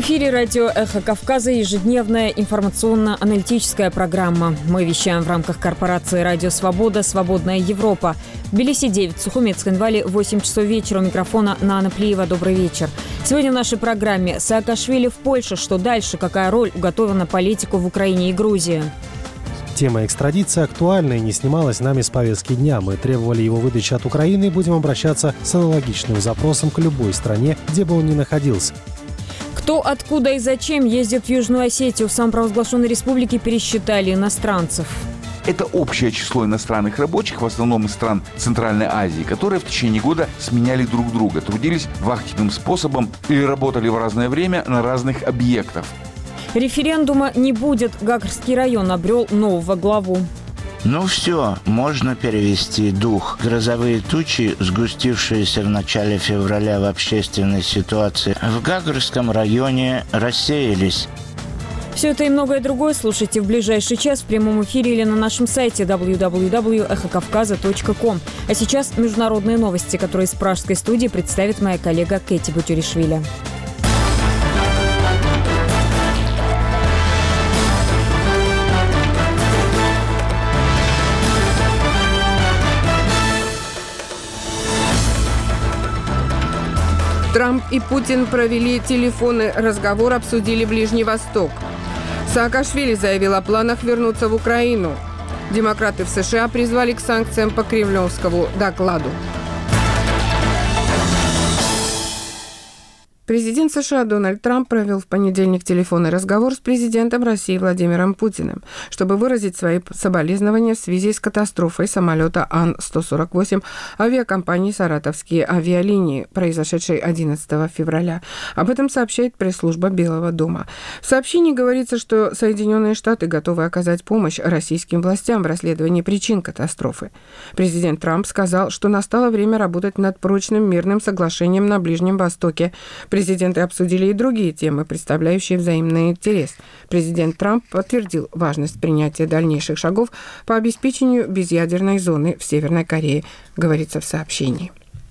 эфире радио «Эхо Кавказа» ежедневная информационно-аналитическая программа. Мы вещаем в рамках корпорации «Радио Свобода. Свободная Европа». В Тбилиси 9, в Сухумецкой Нвале 8 часов вечера. У микрофона Нана Плиева. Добрый вечер. Сегодня в нашей программе Саакашвили в Польше. Что дальше? Какая роль уготована политику в Украине и Грузии? Тема экстрадиции актуальна и не снималась нами с повестки дня. Мы требовали его выдачи от Украины и будем обращаться с аналогичным запросом к любой стране, где бы он ни находился. Кто, откуда и зачем ездит в Южную Осетию? В самопровозглашенной республике пересчитали иностранцев. Это общее число иностранных рабочих, в основном из стран Центральной Азии, которые в течение года сменяли друг друга, трудились вахтенным способом или работали в разное время на разных объектах. Референдума не будет. Гагарский район обрел нового главу. Ну все, можно перевести дух. Грозовые тучи, сгустившиеся в начале февраля в общественной ситуации, в Гагарском районе рассеялись. Все это и многое другое слушайте в ближайший час в прямом эфире или на нашем сайте www.эхокавказа.ком. А сейчас международные новости, которые из пражской студии представит моя коллега Кэти Бутюришвили. Трамп и Путин провели телефонный разговор, обсудили Ближний Восток. Саакашвили заявил о планах вернуться в Украину. Демократы в США призвали к санкциям по кремлевскому докладу. Президент США Дональд Трамп провел в понедельник телефонный разговор с президентом России Владимиром Путиным, чтобы выразить свои соболезнования в связи с катастрофой самолета Ан-148 авиакомпании «Саратовские авиалинии», произошедшей 11 февраля. Об этом сообщает пресс-служба Белого дома. В сообщении говорится, что Соединенные Штаты готовы оказать помощь российским властям в расследовании причин катастрофы. Президент Трамп сказал, что настало время работать над прочным мирным соглашением на Ближнем Востоке. Президенты обсудили и другие темы, представляющие взаимный интерес. Президент Трамп подтвердил важность принятия дальнейших шагов по обеспечению безъядерной зоны в Северной Корее, говорится в сообщении.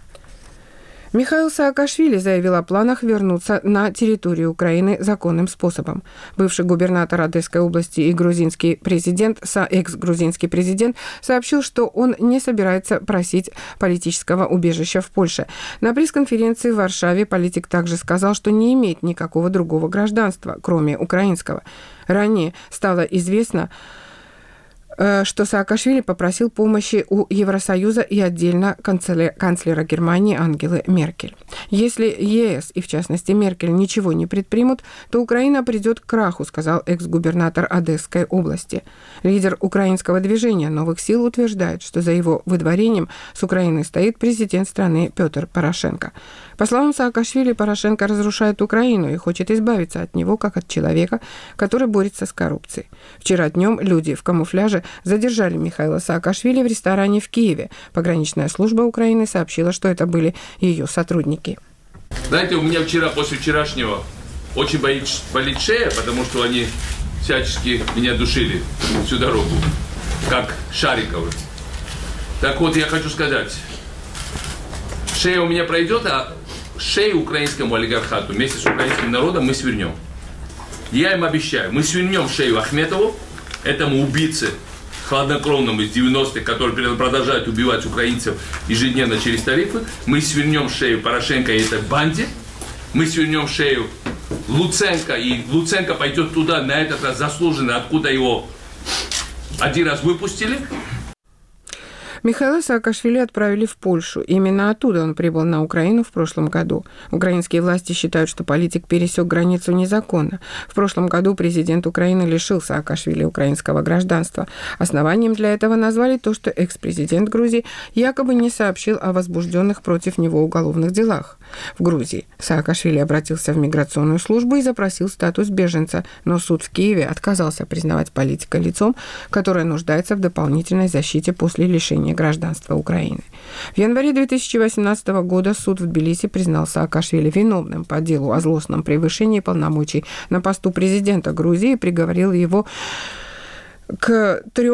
Михаил Саакашвили заявил о планах вернуться на территорию Украины законным способом. Бывший губернатор Одесской области и экс-грузинский президент сообщил, что он не собирается просить политического убежища в Польше. На пресс-конференции в Варшаве политик также сказал, что не имеет никакого другого гражданства, кроме украинского. Ранее стало известно, что Саакашвили попросил помощи у Евросоюза и отдельно канцлера Германии Ангелы Меркель. Если ЕС и, в частности, Меркель ничего не предпримут, то Украина придет к краху, сказал экс-губернатор Одесской области. Лидер украинского движения «Новых сил» утверждает, что за его выдворением с Украины стоит президент страны Петр Порошенко. По словам Саакашвили, Порошенко разрушает Украину и хочет избавиться от него, как от человека, который борется с коррупцией. Вчера днем люди в камуфляже задержали Михаила Саакашвили в ресторане в Киеве. Пограничная служба Украины сообщила, что это были ее сотрудники. Знаете, у меня вчера, после вчерашнего, очень болит шея, потому что они всячески меня душили всю дорогу, как Шариковы. Так вот, я хочу сказать, шея у меня пройдет, а шею украинскому олигархату вместе с украинским народом мы свернем. Я им обещаю, мы свернем шею Ахметову, этому убийце хладнокровному из 90-х, который продолжает убивать украинцев ежедневно через тарифы. Мы свернем шею Порошенко и этой банде. Мы свернем шею Луценко, и Луценко пойдет туда, на этот раз заслуженно, откуда его один раз выпустили. Михаила Саакашвили отправили в Польшу. Именно оттуда он прибыл на Украину в прошлом году. Украинские власти считают, что политик пересек границу незаконно. В прошлом году президент Украины лишил Саакашвили украинского гражданства. Основанием для этого назвали то, что экс-президент Грузии якобы не сообщил о возбужденных против него уголовных делах. В Грузии Саакашвили обратился в миграционную службу и запросил статус беженца, но суд в Киеве отказался признавать политика лицом, которое нуждается в дополнительной защите после лишения гражданства Украины. В январе 2018 года суд в Тбилиси признал Саакашвили виновным по делу о злостном превышении полномочий на посту президента Грузии и приговорил его к 3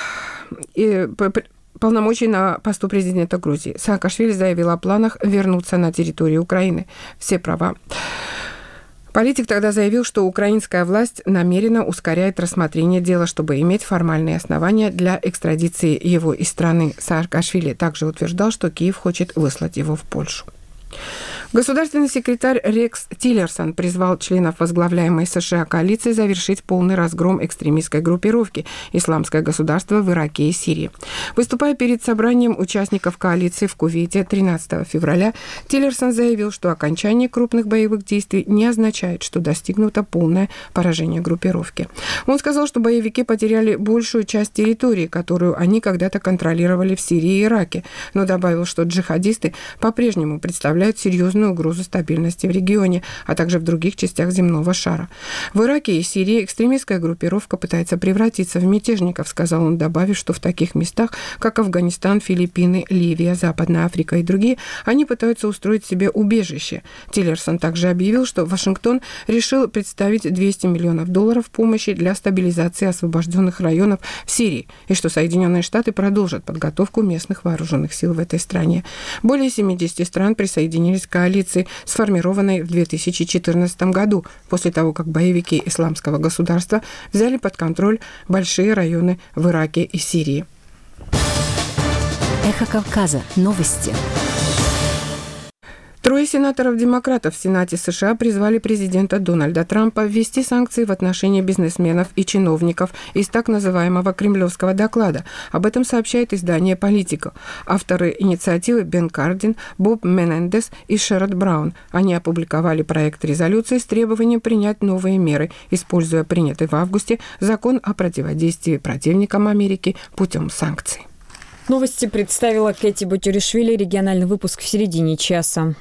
полномочий на посту президента Грузии. Саакашвили заявил о планах вернуться на территорию Украины. Все права Политик тогда заявил, что украинская власть намеренно ускоряет рассмотрение дела, чтобы иметь формальные основания для экстрадиции его из страны. Саакашвили также утверждал, что Киев хочет выслать его в Польшу. Государственный секретарь Рекс Тиллерсон призвал членов возглавляемой США коалиции завершить полный разгром экстремистской группировки «Исламское государство» в Ираке и Сирии. Выступая перед собранием участников коалиции в Кувейте 13 февраля, Тиллерсон заявил, что окончание крупных боевых действий не означает, что достигнуто полное поражение группировки. Он сказал, что боевики потеряли большую часть территории, которую они когда-то контролировали в Сирии и Ираке, но добавил, что джихадисты по-прежнему представляют серьезную угрозу стабильности в регионе, а также в других частях земного шара. В Ираке и Сирии экстремистская группировка пытается превратиться в мятежников, сказал он, добавив, что в таких местах, как Афганистан, Филиппины, Ливия, Западная Африка и другие, они пытаются устроить себе убежище. Тиллерсон также объявил, что Вашингтон решил представить $200 миллионов помощи для стабилизации освобожденных районов в Сирии, и что Соединенные Штаты продолжат подготовку местных вооруженных сил в этой стране. Более 70 стран присоединились к коалиции, сформированной в 2014 году, после того, как боевики Исламского государства взяли под контроль большие районы в Ираке и Сирии. Эхо Кавказа. Новости. Трое сенаторов-демократов в Сенате США призвали президента Дональда Трампа ввести санкции в отношении бизнесменов и чиновников из так называемого кремлевского доклада. Об этом сообщает издание «Политико». Авторы инициативы Бен Кардин, Боб Менендес и Шеррод Браун. Они опубликовали проект резолюции с требованием принять новые меры, используя принятый в августе закон о противодействии противникам Америки путем санкций. Новости представила Кэти Батюришвили. Региональный выпуск в середине часа.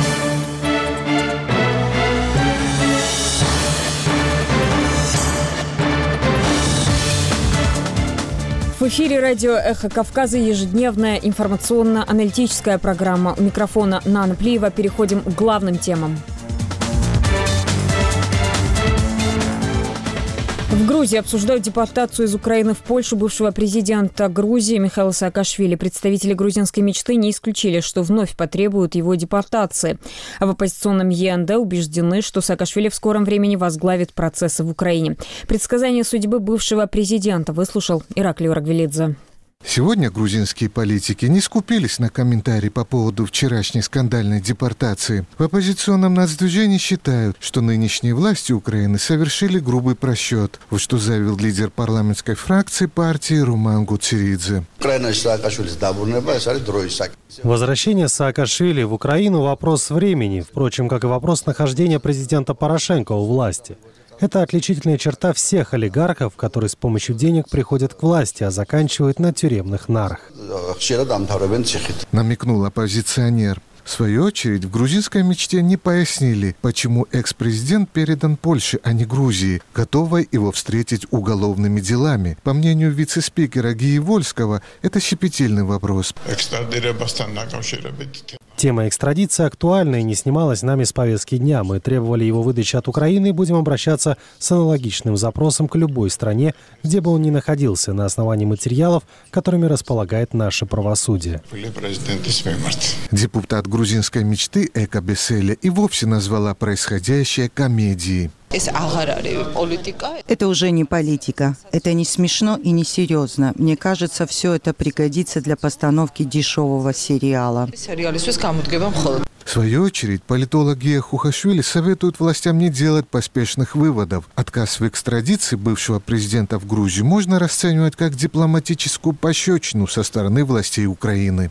В эфире радио «Эхо Кавказа» ежедневная информационно-аналитическая программа. У микрофона Нана Плиева. Переходим к главным темам. В Грузии обсуждают депортацию из Украины в Польшу бывшего президента Грузии Михаила Саакашвили. Представители грузинской мечты не исключили, что вновь потребуют его депортации. А в оппозиционном ЕНД убеждены, что Саакашвили в скором времени возглавит процессы в Украине. Предсказание судьбы бывшего президента выслушал Ираклий Урагвелидзе. Сегодня грузинские политики не скупились на комментарии по поводу вчерашней скандальной депортации. В оппозиционном нацдвижении считают, что нынешние власти Украины совершили грубый просчет, вот что заявил лидер парламентской фракции партии Руман Гуцеридзе. Возвращение Саакашвили в Украину – вопрос времени, впрочем, как и вопрос нахождения президента Порошенко у власти. Это отличительная черта всех олигархов, которые с помощью денег приходят к власти, а заканчивают на тюремных нарах. Намекнул оппозиционер. В свою очередь, в грузинской мечте не пояснили, почему экс-президент передан Польше, а не Грузии, готовой его встретить уголовными делами. По мнению вице-спикера Гии Вольского, это щепетильный вопрос. Тема экстрадиции актуальна и не снималась нами с повестки дня. Мы требовали его выдачи от Украины и будем обращаться с аналогичным запросом к любой стране, где бы он ни находился, на основании материалов, которыми располагает наше правосудие. Депутат грузинской мечты Эка Беселя и вовсе назвала происходящее комедией. Это уже не политика. Это не смешно и не серьезно. Мне кажется, все это пригодится для постановки дешевого сериала. В свою очередь, политолог Гия Хухашвили советует властям не делать поспешных выводов. Отказ в экстрадиции бывшего президента в Грузию можно расценивать как дипломатическую пощечину со стороны властей Украины.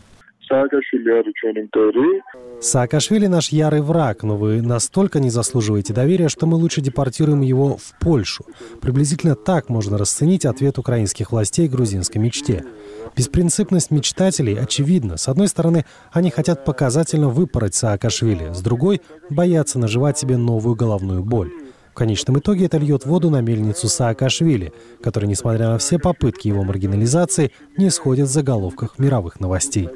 Саакашвили наш ярый враг, но вы настолько не заслуживаете доверия, что мы лучше депортируем его в Польшу. Приблизительно так можно расценить ответ украинских властей грузинской мечте. Беспринципность мечтателей очевидна. С одной стороны, они хотят показательно выпороть Саакашвили, с другой – боятся наживать себе новую головную боль. В конечном итоге это льет воду на мельницу Саакашвили, который, несмотря на все попытки его маргинализации, не сходит в заголовках мировых новостей.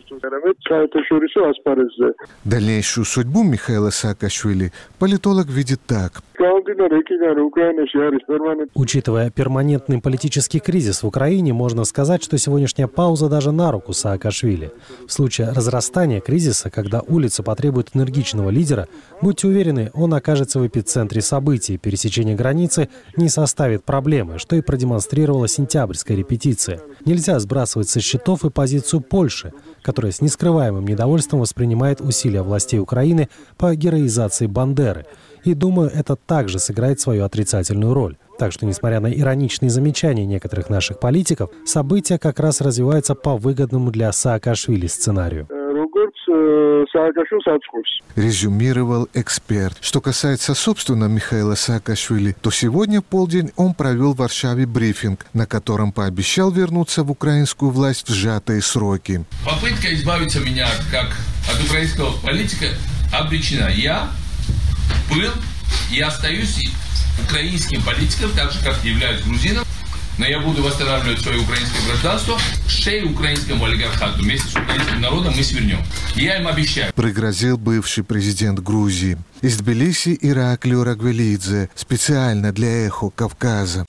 Дальнейшую судьбу Михаила Саакашвили политолог видит так. Учитывая перманентный политический кризис в Украине, можно сказать, что сегодняшняя пауза даже на руку Саакашвили. В случае разрастания кризиса, когда улица потребует энергичного лидера, будьте уверены, он окажется в эпицентре событий. Пересечение границы не составит проблемы, что и продемонстрировала сентябрьская репетиция. Нельзя сбрасывать со счетов и позицию Польши, которая с нескрываемым недовольством воспринимает усилия властей Украины по героизации Бандеры. И, думаю, это также сыграет свою отрицательную роль. Так что, несмотря на ироничные замечания некоторых наших политиков, события как раз развиваются по выгодному для Саакашвили сценарию. Резюмировал эксперт. Что касается, собственно, Михаила Саакашвили, то сегодня в полдень он провел в Варшаве брифинг, на котором пообещал вернуться в украинскую власть в сжатые сроки. Попытка избавиться меня от украинского политика обречена. Я был и остаюсь украинским политиком, так же, как являюсь грузином, но я буду восстанавливать свое украинское гражданство, шею украинскому олигархату. Вместе с украинским народом мы свернем. Я им обещаю. Пригрозил бывший президент Грузии. Из Тбилиси Ираклио Рагвелидзе. Специально для «Эхо Кавказа».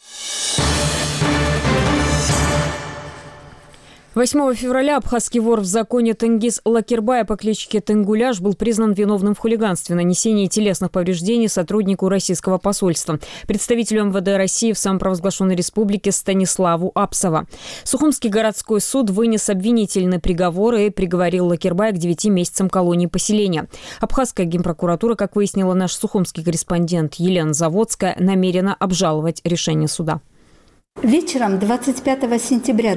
8 февраля абхазский вор в законе Тенгиз Лакербай по кличке Тенгуляш был признан виновным в хулиганстве, нанесении телесных повреждений сотруднику российского посольства, представителю МВД России в самопровозглашенной республике Станиславу Апсова. Сухумский городской суд вынес обвинительный приговор и приговорил Лакербая к 9 месяцам колонии поселения. Абхазская генпрокуратура, как выяснила наш сухумский корреспондент Елена Заводская, намерена обжаловать решение суда. Вечером 25 сентября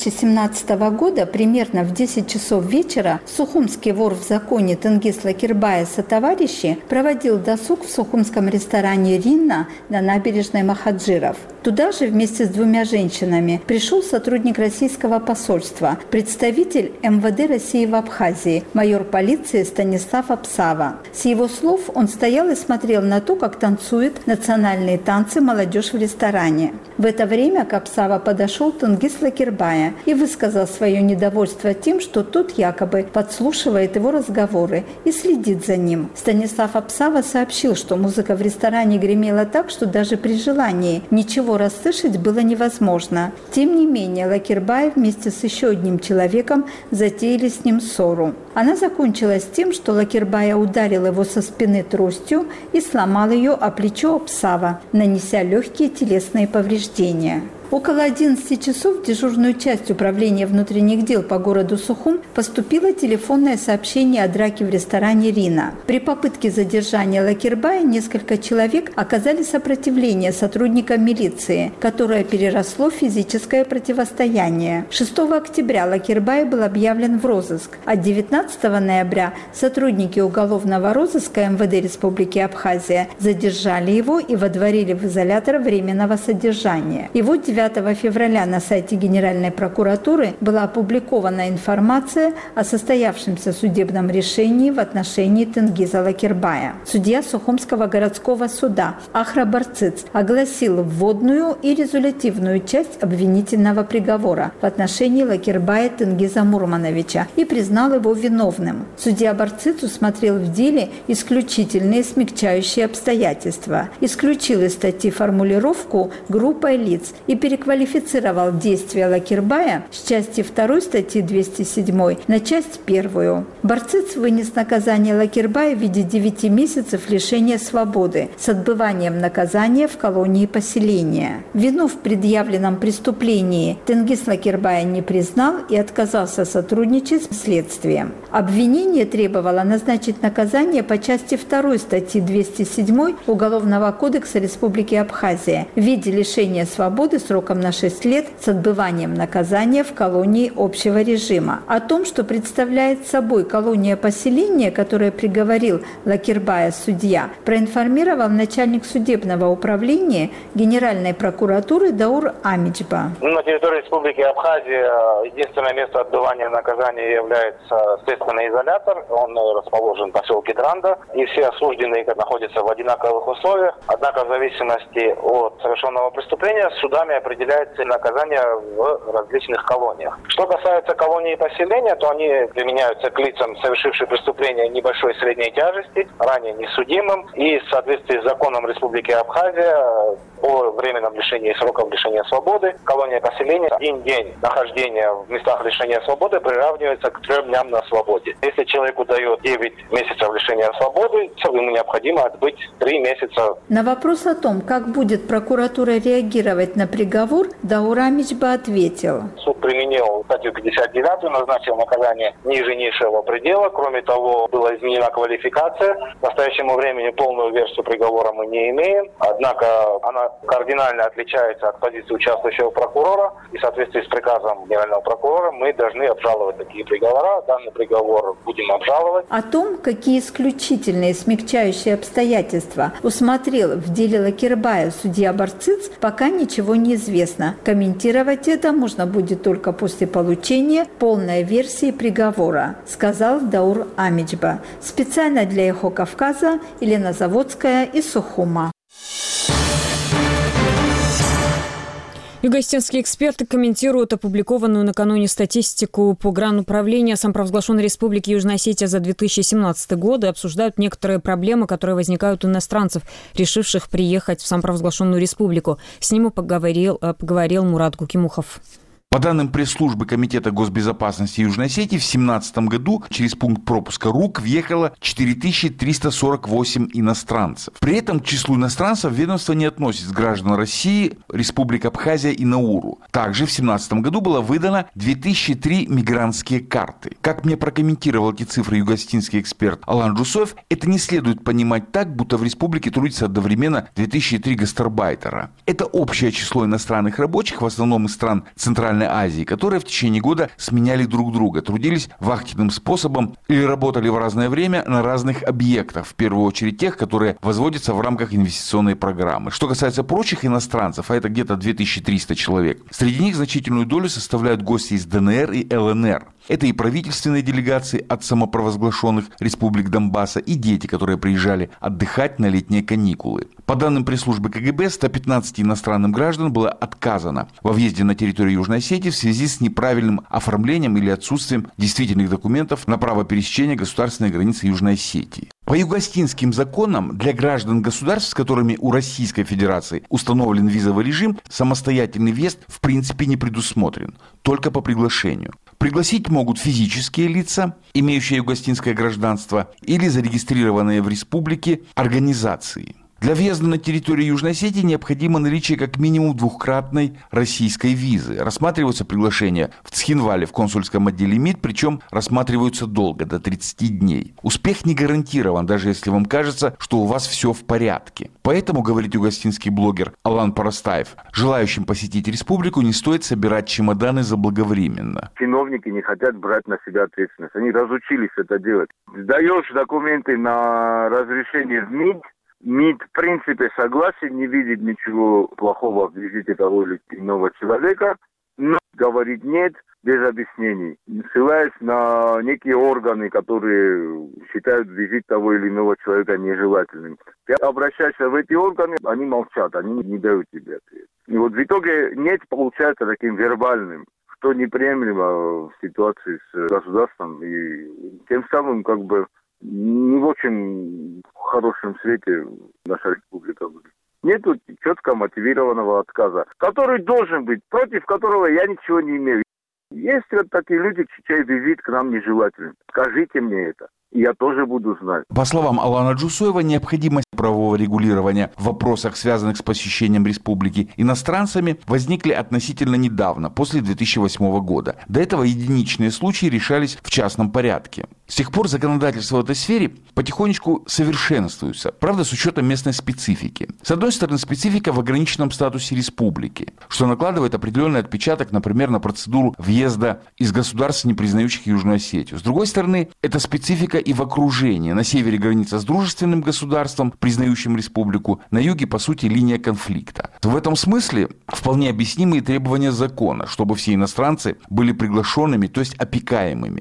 2017 года, примерно в 10 часов вечера, сухумский вор в законе Тенгиз Лакербай и сотоварищи проводил досуг в сухумском ресторане «Ринна» на набережной Махаджиров. Туда же вместе с 2 женщинами пришел сотрудник российского посольства, представитель МВД России в Абхазии, майор полиции Станислав Апсава. С его слов, он стоял и смотрел на то, как танцует национальные танцы молодежь в ресторане. В это время к Апсава подошел Тенгиз Лакербая и высказал свое недовольство тем, что тот якобы подслушивает его разговоры и следит за ним. Станислав Апсава сообщил, что музыка в ресторане гремела так, что даже при желании ничего расслышать было невозможно. Тем не менее, Лакербай вместе с еще одним человеком затеяли с ним ссору. Она закончилась тем, что Лакербая ударил его со спины тростью и сломал ее о плечо Апсава, нанеся легкие телесные повреждения. Около 11 часов в дежурную часть управления внутренних дел по городу Сухум поступило телефонное сообщение о драке в ресторане «Рина». При попытке задержания Лакербая несколько человек оказали сопротивление сотрудникам милиции, которое переросло в физическое противостояние. 6 октября Лакербай был объявлен в розыск, а 19 ноября сотрудники уголовного розыска МВД Республики Абхазия задержали его и водворили в изолятор временного содержания. И вот 9 февраля на сайте Генеральной прокуратуры была опубликована информация о состоявшемся судебном решении в отношении Тенгиза Лакербая. Судья Сухумского городского суда Ахра Барциц огласил вводную и резолютивную часть обвинительного приговора в отношении Лакербая Тенгиза Мурмановича и признал его виновным. Судья Барциц усмотрел в деле исключительные смягчающие обстоятельства, исключил из статьи формулировку «группой лиц» и переквалифицировал действия Лакербая с части 2 статьи 207 на часть 1. Барциц вынес наказание Лакербая в виде 9 месяцев лишения свободы с отбыванием наказания в колонии поселения. Вину в предъявленном преступлении Тенгиз Лакербая не признал и отказался сотрудничать с следствием. Обвинение требовало назначить наказание по части 2 статьи 207 Уголовного кодекса Республики Абхазия в виде лишения свободы сроком на 6 лет с отбыванием наказания в колонии общего режима. О том, что представляет собой колония поселения, которое приговорил Лакербая судья, проинформировал начальник судебного управления Генеральной прокуратуры Даур Амиджба. На территории Республики Абхазия единственное место отбывания наказания является следственный изолятор. Он расположен в поселке Дранда, и все осужденные находятся в одинаковых условиях. Однако в зависимости от совершенного преступления судами определяется наказание в различных колониях. Что касается колонии и поселения, то они применяются к лицам, совершившим преступления небольшой и средней тяжести, ранее несудимым, и в соответствии с законом Республики Абхазия о временном лишении сроков лишения свободы, колония поселения 1 день нахождения в местах лишения свободы приравнивается к 3 дням на свободе. Если человеку дают 9 месяцев лишения свободы, ему необходимо отбыть 3 месяца. На вопрос о том, как будет прокуратура реагировать на приговор, Даур Амичба ответил. Суд применил статью 59, назначил наказание ниже низшего предела. Кроме того, была изменена квалификация. В настоящему времени полную версию приговора мы не имеем. Однако она кардинально отличается от позиции участвующего прокурора. И в соответствии с приказом генерального прокурора мы должны обжаловать такие приговора. Данный приговор будем обжаловать. О том, какие исключительные смягчающие обстоятельства усмотрел в деле Лакирбая судья Барциц, пока ничего не известно. Комментировать это можно будет только после получения полной версии приговора, сказал Даур Амичба. Специально для «Эхо Кавказа» Елена Заводская из Сухума. Юго-Осетинские эксперты комментируют опубликованную накануне статистику по Гран-управления самопровозглашенной Республики Южная Осетия за 2017 год и обсуждают некоторые проблемы, которые возникают у иностранцев, решивших приехать в самопровозглашенную республику. С ним поговорил Мурат Гукимухов. По данным пресс-службы Комитета госбезопасности Южной Осетии, в 2017 году через пункт пропуска РУК въехало 4348 иностранцев. При этом к числу иностранцев ведомство не относит граждан России, Республик Абхазия и Науру. Также в 2017 году было выдано 2003 мигрантские карты. Как мне прокомментировал эти цифры юго-осетинский эксперт Алан Джусоев, это не следует понимать так, будто в республике трудится одновременно 2003 гастарбайтера. Это общее число иностранных рабочих, в основном из стран Центральной Азии, которые в течение года сменяли друг друга, трудились вахтенным способом или работали в разное время на разных объектах, в первую очередь тех, которые возводятся в рамках инвестиционной программы. Что касается прочих иностранцев, а это где-то 2300 человек, среди них значительную долю составляют гости из ДНР и ЛНР. Это и правительственные делегации от самопровозглашенных республик Донбасса, и дети, которые приезжали отдыхать на летние каникулы. По данным пресс-службы КГБ, 115 иностранным гражданам было отказано во въезде на территорию Южной Осетии в связи с неправильным оформлением или отсутствием действительных документов на право пересечения государственной границы Южной Осетии. По юго-осетинским законам для граждан государств, с которыми у Российской Федерации установлен визовый режим, самостоятельный въезд в принципе не предусмотрен, только по приглашению. Пригласить могут физические лица, имеющие юго-осетинское гражданство, или зарегистрированные в республике организации. Для въезда на территорию Южной Осетии необходимо наличие как минимум 2-кратной российской визы. Рассматриваются приглашения в Цхинвале в консульском отделе МИД, причем рассматриваются долго, до 30 дней. Успех не гарантирован, даже если вам кажется, что у вас все в порядке. Поэтому, говорит юго-осетинский блогер Алан Парастаев, желающим посетить республику не стоит собирать чемоданы заблаговременно. Чиновники не хотят брать на себя ответственность. Они разучились это делать. Сдаешь документы на разрешение в МИД, МИД, в принципе, согласен, не видит ничего плохого в визите того или иного человека, но говорит нет без объяснений, ссылаясь на некие органы, которые считают визит того или иного человека нежелательным. Ты обращаешься в эти органы, они молчат, они не дают тебе ответ. И вот в итоге нет получается таким вербальным, что неприемлемо в ситуации с государством, и тем самым как бы не в очень хорошем свете наша республика будет. Нету четко мотивированного отказа, который должен быть, против которого я ничего не имею. Есть вот такие люди, чей визит к нам нежелателен. Скажите мне это. И я тоже буду знать. По словам Алана Джусоева, необходимость правового регулирования в вопросах, связанных с посещением республики иностранцами, возникли относительно недавно, после 2008 года. До этого единичные случаи решались в частном порядке. С тех пор законодательство в этой сфере потихонечку совершенствуется, правда, с учетом местной специфики. С одной стороны, специфика в ограниченном статусе республики, что накладывает определенный отпечаток, например, на процедуру въезда из государств, не признающих Южную Осетию. С другой стороны, это специфика и в окружении. На севере граница с дружественным государством, признающим республику, на юге, по сути, линия конфликта. В этом смысле вполне объяснимые требования закона, чтобы все иностранцы были приглашенными, то есть опекаемыми.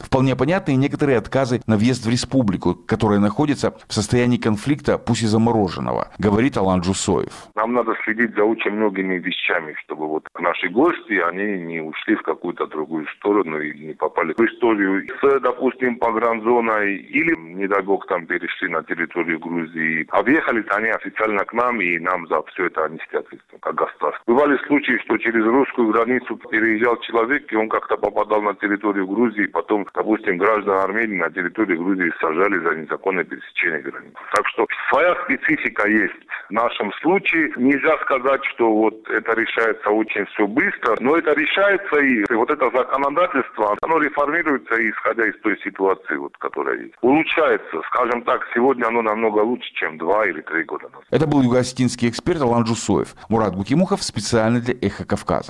Вполне понятны и некоторые отказы на въезд в республику, которая находится в состоянии конфликта, пусть и замороженного, говорит Алан Джусоев. Нам надо следить за очень многими вещами, чтобы вот наши гости, они не ушли в какую-то другую сторону и не попали в историю с, допустим, погранзоной или, не дай бог, там перешли на территорию Грузии. А въехали-то они официально к нам, и нам за все это нести ответственность, как государство. Бывали случаи, что через русскую границу переезжал человек, и он как-то попадал на территорию Грузии, потом, допустим, граждан Армении на территории Грузии сажали за незаконное пересечение границы. Так что своя специфика есть. В нашем случае нельзя сказать, что вот это решается очень все быстро, но это решается, и вот это законодательство, оно реформируется, исходя из той ситуации, вот, которая есть. Улучшается. Скажем так, сегодня оно намного лучше, чем 2 или 3 года назад. Это был юго-осетинский эксперт Алан Джусоев. Мурат Гутимухов специально для «Эхо Кавказа».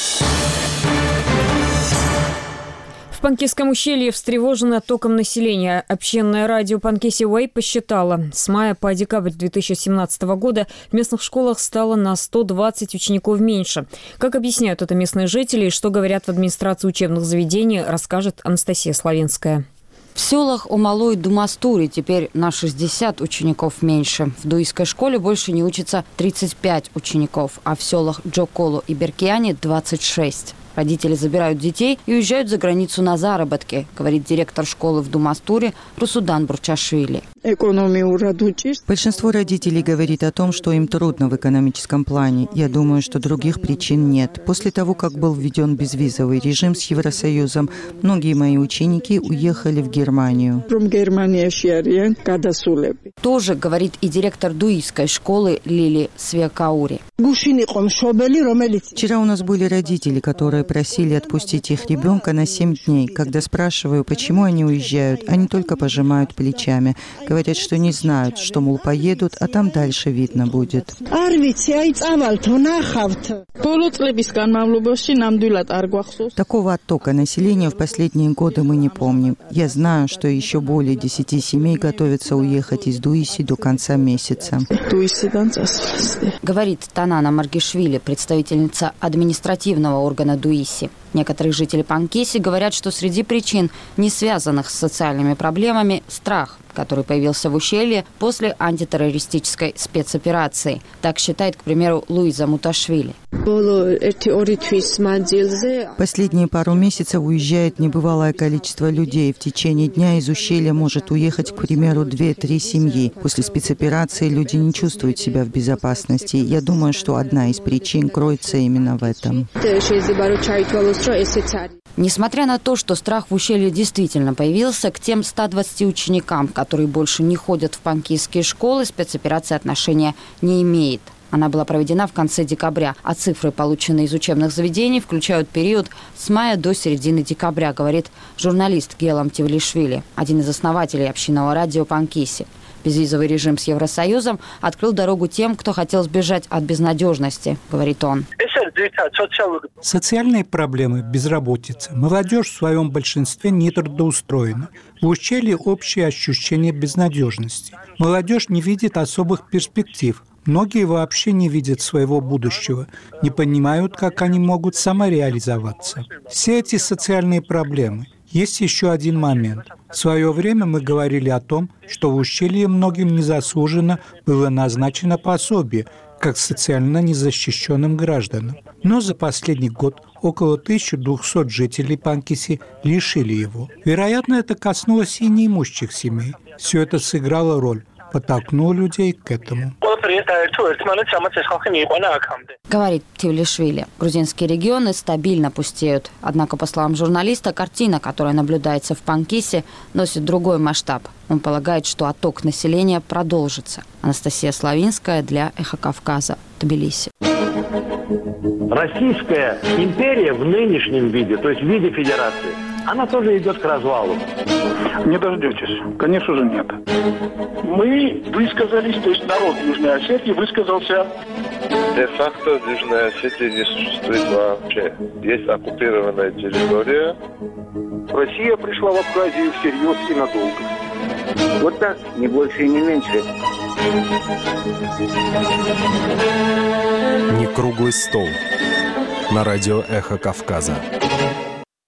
В Панкисском ущелье встревожено оттоком населения. Общинное радио Панкиси Уэй посчитало, с мая по декабрь 2017 года в местных школах стало на 120 учеников меньше. Как объясняют это местные жители и что говорят в администрации учебных заведений, расскажет Анастасия Славинская. В селах Омалу и Думастуре теперь на 60 учеников меньше. В дуийской школе больше не учатся 35 учеников, а в селах Джоколу и Беркиане 26. Родители забирают детей и уезжают за границу на заработки, говорит директор школы в Думастуре Русудан Бурчашвили. Большинство родителей говорит о том, что им трудно в экономическом плане. Я думаю, что других причин нет. После того, как был введен безвизовый режим с Евросоюзом, многие мои ученики уехали в Германию. Тоже говорит и директор дуийской школы Лили Свекаури. Вчера у нас были родители, которые просили отпустить их ребенка на 7 дней. Когда спрашиваю, почему они уезжают, они только пожимают плечами. Говорят, что не знают, что, мол, поедут, а там дальше видно будет. Такого оттока населения в последние годы мы не помним. Я знаю, что еще более 10 семей готовятся уехать из Дуиси до конца месяца. Говорит Танана Маргишвили, представительница административного органа Дуиси. Некоторые жители Панкиси говорят, что среди причин, не связанных с социальными проблемами, страх, который появился в ущелье после антитеррористической спецоперации. Так считает, к примеру, Луиза Муташвили. Последние пару месяцев уезжает небывалое количество людей. В течение дня из ущелья может уехать, к примеру, 2-3 семьи. После спецоперации люди не чувствуют себя в безопасности. Я думаю, что одна из причин кроется именно в этом. Несмотря на то, что страх в ущелье действительно появился, к тем 120 ученикам, которые больше не ходят в панкисские школы, спецоперация отношения не имеет. Она была проведена в конце декабря, а цифры, полученные из учебных заведений, включают период с мая до середины декабря, говорит журналист Гелам Тивлишвили, один из основателей общинного радио Панкиси. Безвизовый режим с Евросоюзом открыл дорогу тем, кто хотел сбежать от безнадежности, говорит он. Социальные проблемы, безработица. Молодежь в своем большинстве не трудоустроена. В ущелье общее ощущение безнадежности. Молодежь не видит особых перспектив. Многие вообще не видят своего будущего, не понимают, как они могут самореализоваться. Все эти социальные проблемы. Есть еще один момент. В свое время мы говорили о том, что в ущелье многим незаслуженно было назначено пособие, как социально незащищенным гражданам. Но за последний год около 1200 жителей Панкиси лишили его. Вероятно, это коснулось и неимущих семей. Все это сыграло роль, подтолкнуло людей к этому. Говорит Тивлишвили. Грузинские регионы стабильно пустеют. Однако, по словам журналиста, картина, которая наблюдается в Панкиси, носит другой масштаб. Он полагает, что отток населения продолжится. Анастасия Славинская для «Эхо Кавказа», Тбилиси. Российская империя в нынешнем виде, то есть в виде федерации, она тоже идет к развалу. Не дождетесь. Конечно же, нет. Мы высказались, то есть народ Южной Осетии высказался. Де-факто в Южной Осетии не существует вообще. Есть оккупированная территория. Россия пришла в Абхазию всерьез и надолго. Вот так, не больше и не меньше. Не круглый стол. На радио «Эхо Кавказа».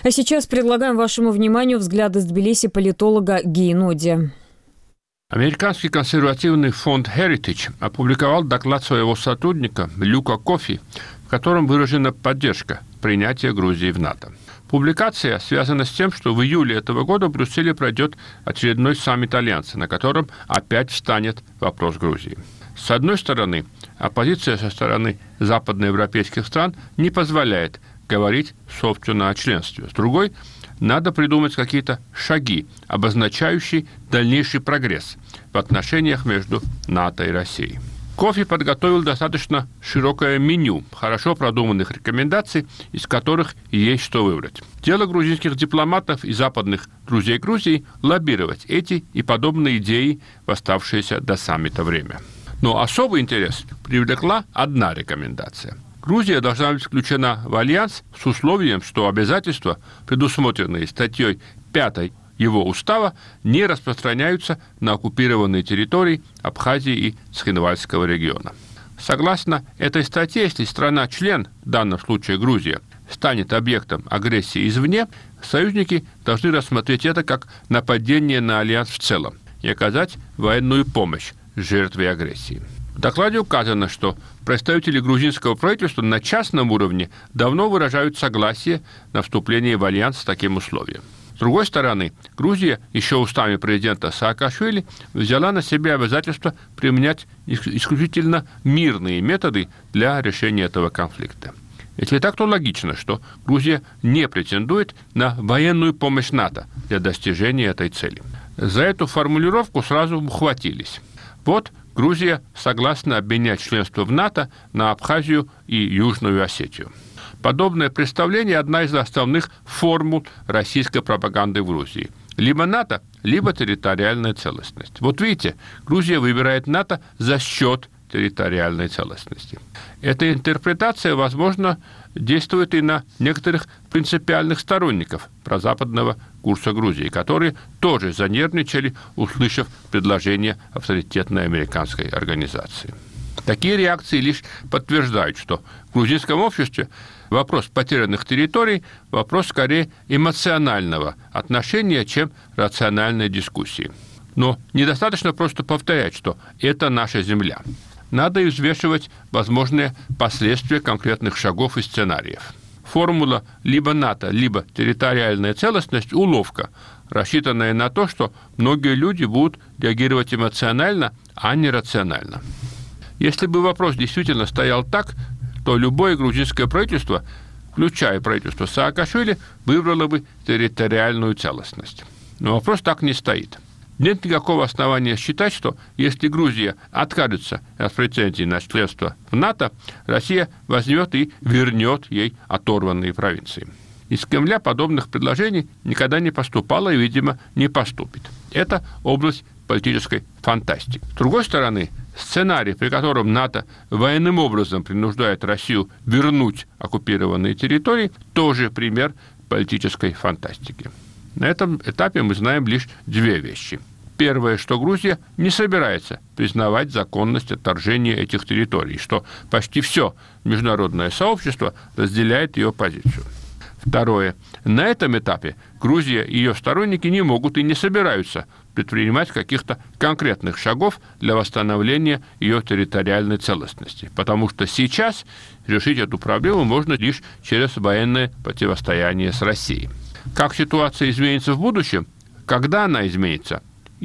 А сейчас предлагаем вашему вниманию взгляд из Тбилиси политолога Гии Ноди. Американский консервативный фонд Heritage опубликовал доклад своего сотрудника Люка Кофи, в котором выражена поддержка принятия Грузии в НАТО. Публикация связана с тем, что в июле этого года в Брюсселе пройдет очередной саммит Альянса, на котором опять встанет вопрос Грузии. С одной стороны, оппозиция со стороны западноевропейских стран не позволяет говорить, собственно, о членстве. С другой, надо придумать какие-то шаги, обозначающие дальнейший прогресс в отношениях между НАТО и Россией. Кофи подготовил достаточно широкое меню хорошо продуманных рекомендаций, из которых есть что выбрать. Дело грузинских дипломатов и западных друзей Грузии лоббировать эти и подобные идеи в оставшееся до саммита время. Но особый интерес привлекла одна рекомендация. Грузия должна быть включена в альянс с условием, что обязательства, предусмотренные статьей 5 его устава, не распространяются на оккупированные территории Абхазии и Цхинвальского региона. Согласно этой статье, если страна-член, в данном случае Грузия, станет объектом агрессии извне, союзники должны рассмотреть это как нападение на альянс в целом и оказать военную помощь жертве агрессии. В докладе указано, что представители грузинского правительства на частном уровне давно выражают согласие на вступление в альянс с таким условием. С другой стороны, Грузия еще устами президента Саакашвили взяла на себя обязательство применять исключительно мирные методы для решения этого конфликта. Если так, то логично, что Грузия не претендует на военную помощь НАТО для достижения этой цели. За эту формулировку сразу ухватились. Вот Грузия согласна обменять членство в НАТО на Абхазию и Южную Осетию. Подобное представление – одна из основных формул российской пропаганды в Грузии. Либо НАТО, либо территориальная целостность. Вот видите, Грузия выбирает НАТО за счет территориальной целостности. Эта интерпретация, возможно, действует и на некоторых принципиальных сторонников прозападного курса Грузии, которые тоже занервничали, услышав предложение авторитетной американской организации. Такие реакции лишь подтверждают, что в грузинском обществе вопрос потерянных территорий – вопрос скорее эмоционального отношения, чем рациональной дискуссии. Но недостаточно просто повторять, что это наша земля. Надо взвешивать возможные последствия конкретных шагов и сценариев. Формула либо НАТО, либо территориальная целостность – уловка, рассчитанная на то, что многие люди будут реагировать эмоционально, а не рационально. Если бы вопрос действительно стоял так, то любое грузинское правительство, включая правительство Саакашвили, выбрало бы территориальную целостность. Но вопрос так не стоит. Нет никакого основания считать, что если Грузия откажется от претензий на членство в НАТО, Россия возьмет и вернет ей оторванные провинции. Из Кремля подобных предложений никогда не поступало и, видимо, не поступит. Это область политической фантастики. С другой стороны, сценарий, при котором НАТО военным образом принуждает Россию вернуть оккупированные территории, тоже пример политической фантастики. На этом этапе мы знаем лишь две вещи. Первое, что Грузия не собирается признавать законность отторжения этих территорий, что почти все международное сообщество разделяет ее позицию. Второе. На этом этапе Грузия и ее сторонники не могут и не собираются предпринимать каких-то конкретных шагов для восстановления ее территориальной целостности, потому что сейчас решить эту проблему можно лишь через военное противостояние с Россией. Как ситуация изменится в будущем, когда она изменится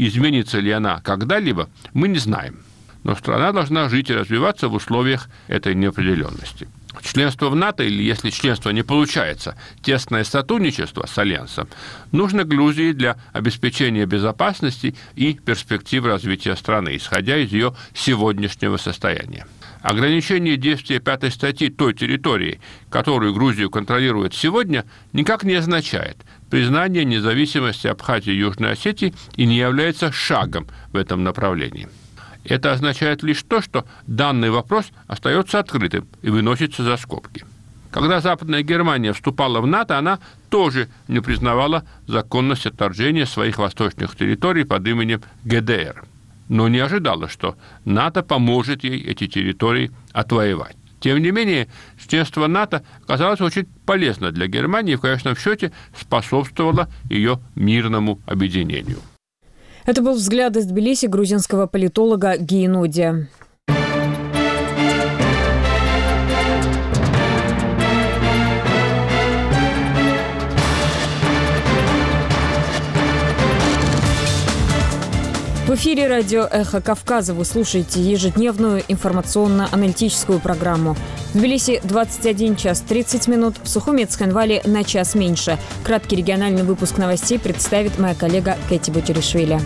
ли она когда-либо, мы не знаем. Но страна должна жить и развиваться в условиях этой неопределенности. Членство в НАТО, или если членство не получается, тесное сотрудничество с Альянсом, нужно Грузии для обеспечения безопасности и перспектив развития страны, исходя из ее сегодняшнего состояния. Ограничение действия 5 статьи той территории, которую Грузию контролирует сегодня, никак не означает признание независимости Абхазии и Южной Осетии и не является шагом в этом направлении. Это означает лишь то, что данный вопрос остается открытым и выносится за скобки. Когда Западная Германия вступала в НАТО, она тоже не признавала законность отторжения своих восточных территорий под именем ГДР, но не ожидала, что НАТО поможет ей эти территории отвоевать. Тем не менее, членство НАТО оказалось очень полезно для Германии и в конечном счете способствовало ее мирному объединению. Это был взгляд из Тбилиси грузинского политолога Гиенодия. В эфире радио «Эхо Кавказа» вы слушаете ежедневную информационно-аналитическую программу. В Тбилиси 21 час 30 минут, в Сухуми и Цхинвали на час меньше. Краткий региональный выпуск новостей представит моя коллега Кэти Бутиришвили.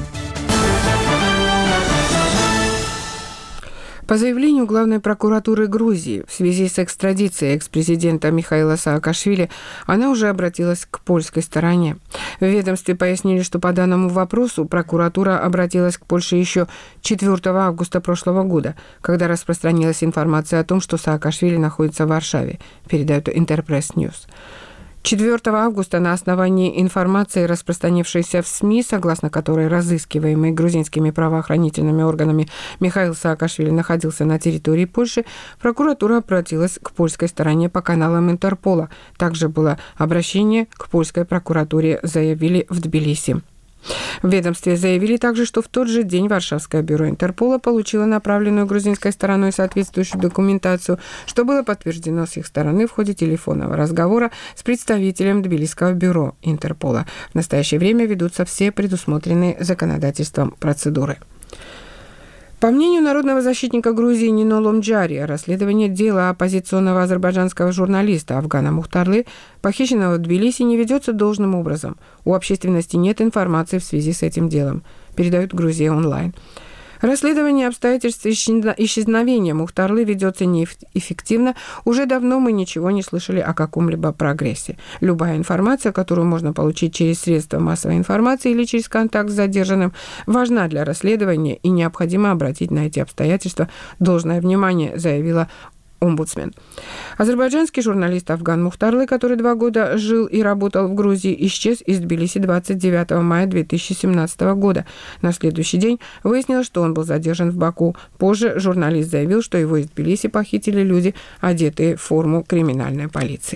По заявлению Главной прокуратуры Грузии, в связи с экстрадицией экс-президента Михаила Саакашвили, она уже обратилась к польской стороне. В ведомстве пояснили, что по данному вопросу прокуратура обратилась к Польше еще 4 августа прошлого года, когда распространилась информация о том, что Саакашвили находится в Варшаве, передает Интерпресс Ньюс. 4 августа на основании информации, распространившейся в СМИ, согласно которой разыскиваемый грузинскими правоохранительными органами Михаил Саакашвили находился на территории Польши, прокуратура обратилась к польской стороне по каналам Интерпола. Также было обращение к польской прокуратуре, заявили в Тбилиси. В ведомстве заявили также, что в тот же день Варшавское бюро Интерпола получило направленную грузинской стороной соответствующую документацию, что было подтверждено с их стороны в ходе телефонного разговора с представителем Тбилисского бюро Интерпола. В настоящее время ведутся все предусмотренные законодательством процедуры. По мнению народного защитника Грузии Нино Ломджари, расследование дела оппозиционного азербайджанского журналиста Афгана Мухтарлы, похищенного в Тбилиси, не ведется должным образом. У общественности нет информации в связи с этим делом, передает Грузия онлайн. Расследование обстоятельств исчезновения Мухтарлы ведется неэффективно. Уже давно мы ничего не слышали о каком-либо прогрессе. Любая информация, которую можно получить через средства массовой информации или через контакт с задержанным, важна для расследования и необходимо обратить на эти обстоятельства должное внимание, заявила омбудсмен. Азербайджанский журналист Афган Мухтарлы, который 2 года жил и работал в Грузии, исчез из Тбилиси 29 мая 2017 года. На следующий день выяснилось, что он был задержан в Баку. Позже журналист заявил, что его из Тбилиси похитили люди, одетые в форму криминальной полиции.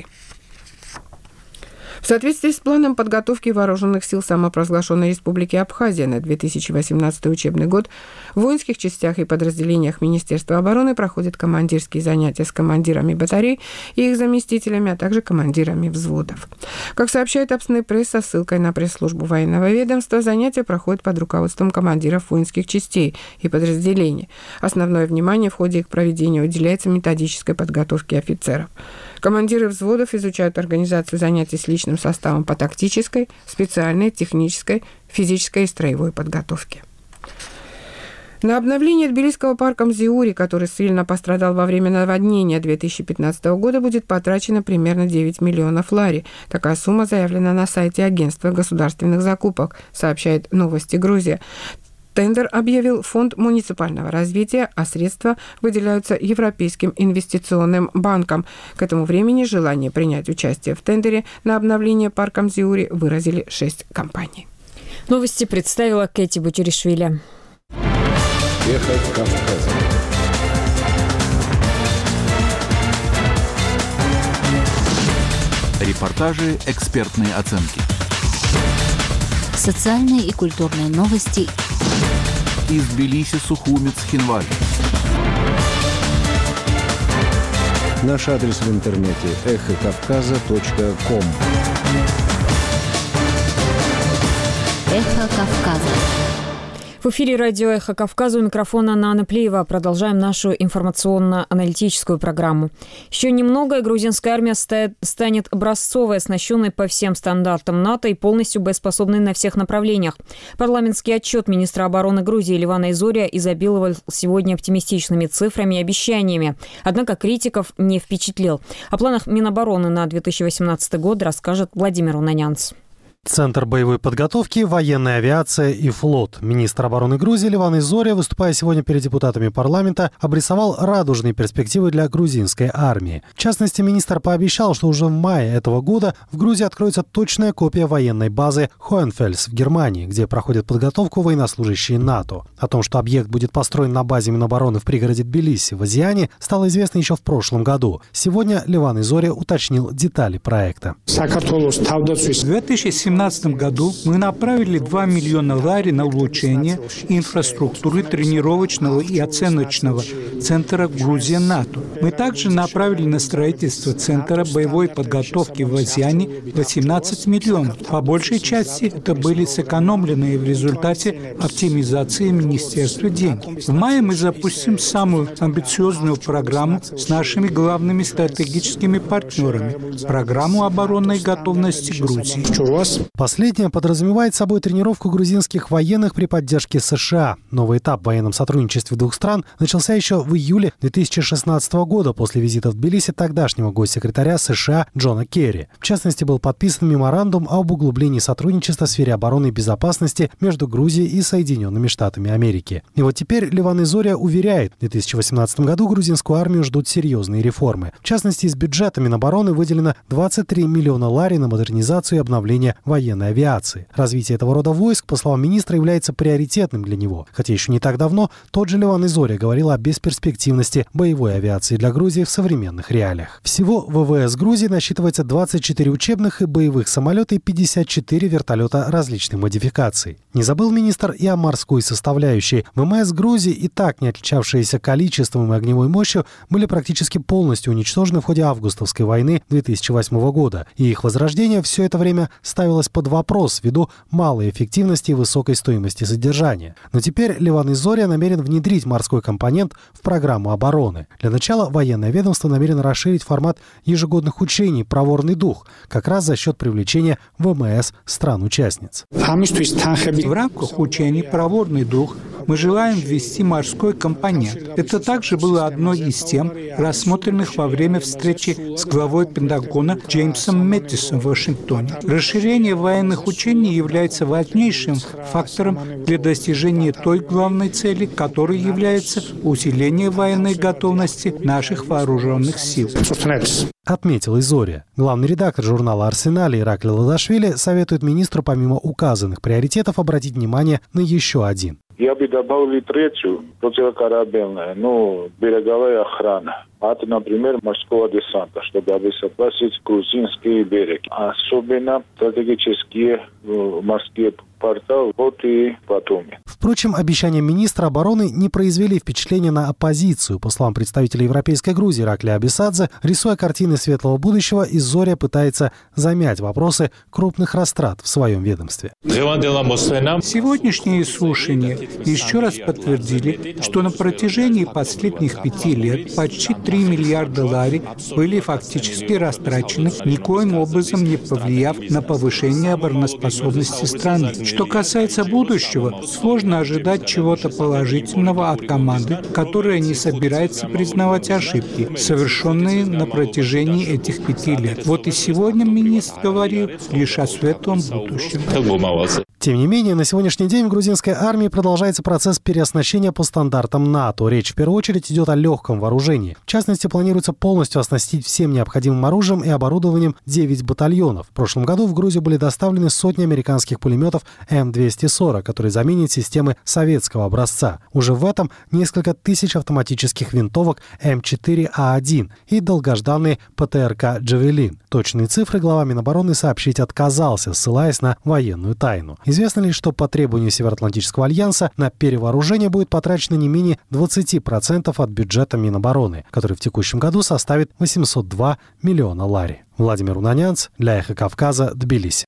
В соответствии с планом подготовки вооруженных сил самопровозглашенной Республики Абхазия на 2018 учебный год в воинских частях и подразделениях Министерства обороны проходят командирские занятия с командирами батарей и их заместителями, а также командирами взводов. Как сообщает Апсны пресс со ссылкой на пресс-службу военного ведомства, занятия проходят под руководством командиров воинских частей и подразделений. Основное внимание в ходе их проведения уделяется методической подготовке офицеров. Командиры взводов изучают организацию занятий с личным составом по тактической, специальной, технической, физической и строевой подготовке. На обновление Тбилисского парка Мзиури, который сильно пострадал во время наводнения 2015 года, будет потрачено примерно 9 миллионов лари. Такая сумма заявлена на сайте Агентства государственных закупок, сообщает «Новости Грузия». Тендер объявил Фонд муниципального развития, а средства выделяются Европейским инвестиционным банком. К этому времени желание принять участие в тендере на обновление парка Мзиури выразили 6 компаний. Новости представила Кэти Бутиришвили. Эхо Кавказа. Репортажи, экспертные оценки. Социальные и культурные новости. Из Тбилиси, Сухуми, Цхинвали. Наш адрес в интернете эхокавказа.ком. Эхо Кавказа. В эфире радио «Эхо Кавказа», у микрофона Нана Плиева. Продолжаем нашу информационно-аналитическую программу. Еще немного, и грузинская армия станет образцовой, оснащенной по всем стандартам НАТО и полностью боеспособной на всех направлениях. Парламентский отчет министра обороны Грузии Ливана Изория изобиловал сегодня оптимистичными цифрами и обещаниями. Однако критиков не впечатлил. О планах Минобороны на 2018 год расскажет Владимир Унанянц. Центр боевой подготовки, военная авиация и флот. Министр обороны Грузии Леван Зоря, выступая сегодня перед депутатами парламента, обрисовал радужные перспективы для грузинской армии. В частности, министр пообещал, что уже в мае этого года в Грузии откроется точная копия военной базы Хоенфельс в Германии, где проходят подготовку военнослужащие НАТО. О том, что объект будет построен на базе Минобороны в пригороде Тбилиси в Азиане, стало известно еще в прошлом году. Сегодня Леван Зоря уточнил детали проекта. В 2017 году мы направили 2 миллиона лари на улучшение инфраструктуры тренировочного и оценочного центра Грузия-НАТО. Мы также направили на строительство центра боевой подготовки в Азиане 18 миллионов. По большей части это были сэкономленные в результате оптимизации министерства деньги. В мае мы запустим самую амбициозную программу с нашими главными стратегическими партнерами – программу оборонной готовности Грузии. Последняя подразумевает собой тренировку грузинских военных при поддержке США. Новый этап в военном сотрудничестве двух стран начался еще в июле 2016 года после визита в Тбилиси тогдашнего госсекретаря США Джона Керри. В частности, был подписан меморандум об углублении сотрудничества в сфере обороны и безопасности между Грузией и Соединенными Штатами Америки. И вот теперь Леван Зоря уверяет, в 2018 году грузинскую армию ждут серьезные реформы. В частности, из бюджета Минобороны выделено 23 миллиона лари на модернизацию и обновление военной авиации. Развитие этого рода войск, по словам министра, является приоритетным для него. Хотя еще не так давно тот же Леван Зоря говорил о бесперспективности боевой авиации для Грузии в современных реалиях. Всего ВВС Грузии насчитывается 24 учебных и боевых самолета и 54 вертолета различных модификаций. Не забыл министр и о морской составляющей. ВМС Грузии, и так не отличавшиеся количеством и огневой мощью, были практически полностью уничтожены в ходе августовской войны 2008 года. И их возрождение все это время ставилось под вопрос ввиду малой эффективности и высокой стоимости содержания. Но теперь Леван Зоря намерен внедрить морской компонент в программу обороны. Для начала военное ведомство намерено расширить формат ежегодных учений «Проворный дух», как раз за счет привлечения ВМС стран-участниц. В рамках учений «Проворный дух» мы желаем ввести морской компонент. Это также было одной из тем, рассмотренных во время встречи с главой Пентагона Джеймсом Мэттисом в Вашингтоне. Расширение военных учений является важнейшим фактором для достижения той главной цели, которой является усиление военной готовности наших вооруженных сил. Отметил Зоря. Главный редактор журнала «Арсеналь» Иракли Ладашвили советует министру помимо указанных приоритетов обратить внимание на еще один. Я бы добавил третью, противокорабельная, береговая охрана. Например, морского десанта, чтобы обезопасить грузинский берег. Особенно стратегические морские порта вот и Батуми. Впрочем, обещания министра обороны не произвели впечатления на оппозицию. По словам представителя Европейской Грузии Ираклия Абисадзе, рисуя картины светлого будущего, Зоря пытается замять вопросы крупных растрат в своем ведомстве. Сегодняшние слушания еще раз подтвердили, что на протяжении последних 5 лет почти 3 миллиарда лари были фактически растрачены, никоим образом не повлияв на повышение обороноспособности страны. Что касается будущего, сложно ожидать чего-то положительного от команды, которая не собирается признавать ошибки, совершенные на протяжении этих 5 лет. Вот и сегодня министр говорил лишь о светлом будущем. Тем не менее, на сегодняшний день в грузинской армии продолжается процесс переоснащения по стандартам НАТО. Речь в первую очередь идет о легком вооружении. В частности, планируется полностью оснастить всем необходимым оружием и оборудованием 9 батальонов. В прошлом году в Грузию были доставлены сотни американских пулеметов М240, которые заменят системы советского образца. Уже в этом несколько тысяч автоматических винтовок М4А1 и долгожданный ПТРК «Джавелин». Точные цифры глава Минобороны сообщить отказался, ссылаясь на военную тайну. Известно ли, что по требованию Североатлантического альянса на перевооружение будет потрачено не менее 20% от бюджета Минобороны, который в текущем году составит 802 миллиона лари. Владимир Унанянц для «Эхо Кавказа», Тбилиси.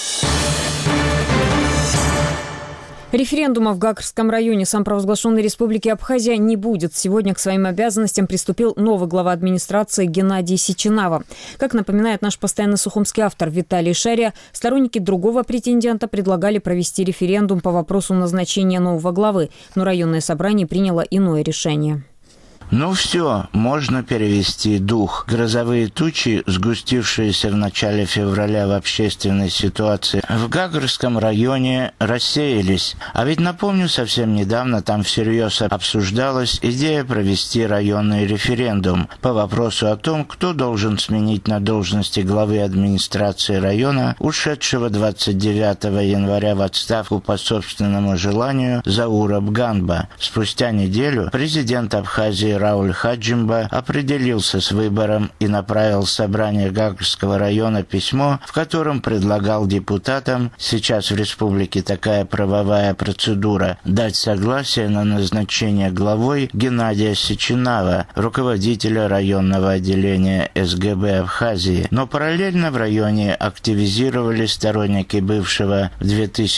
Референдума в Гагрском районе самопровозглашенной Республики Абхазия не будет. Сегодня к своим обязанностям приступил новый глава администрации Геннадий Сичинава. Как напоминает наш постоянный сухумский автор Виталий Шария, сторонники другого претендента предлагали провести референдум по вопросу назначения нового главы, но районное собрание приняло иное решение. Ну все, можно перевести дух. Грозовые тучи, сгустившиеся в начале февраля в общественной ситуации в Гагарском районе, рассеялись. А ведь, напомню, совсем недавно там всерьез обсуждалась идея провести районный референдум по вопросу о том, кто должен сменить на должности главы администрации района, ушедшего 29 января в отставку по собственному желанию Заура Бганба. Спустя неделю президент Абхазии Рауль Хаджимба определился с выбором и направил в собрание Гагарского района письмо, в котором предлагал депутатам, сейчас в республике такая правовая процедура, дать согласие на назначение главой Геннадия Сеченава, руководителя районного отделения СГБ Абхазии. Но параллельно в районе активизировались сторонники бывшего в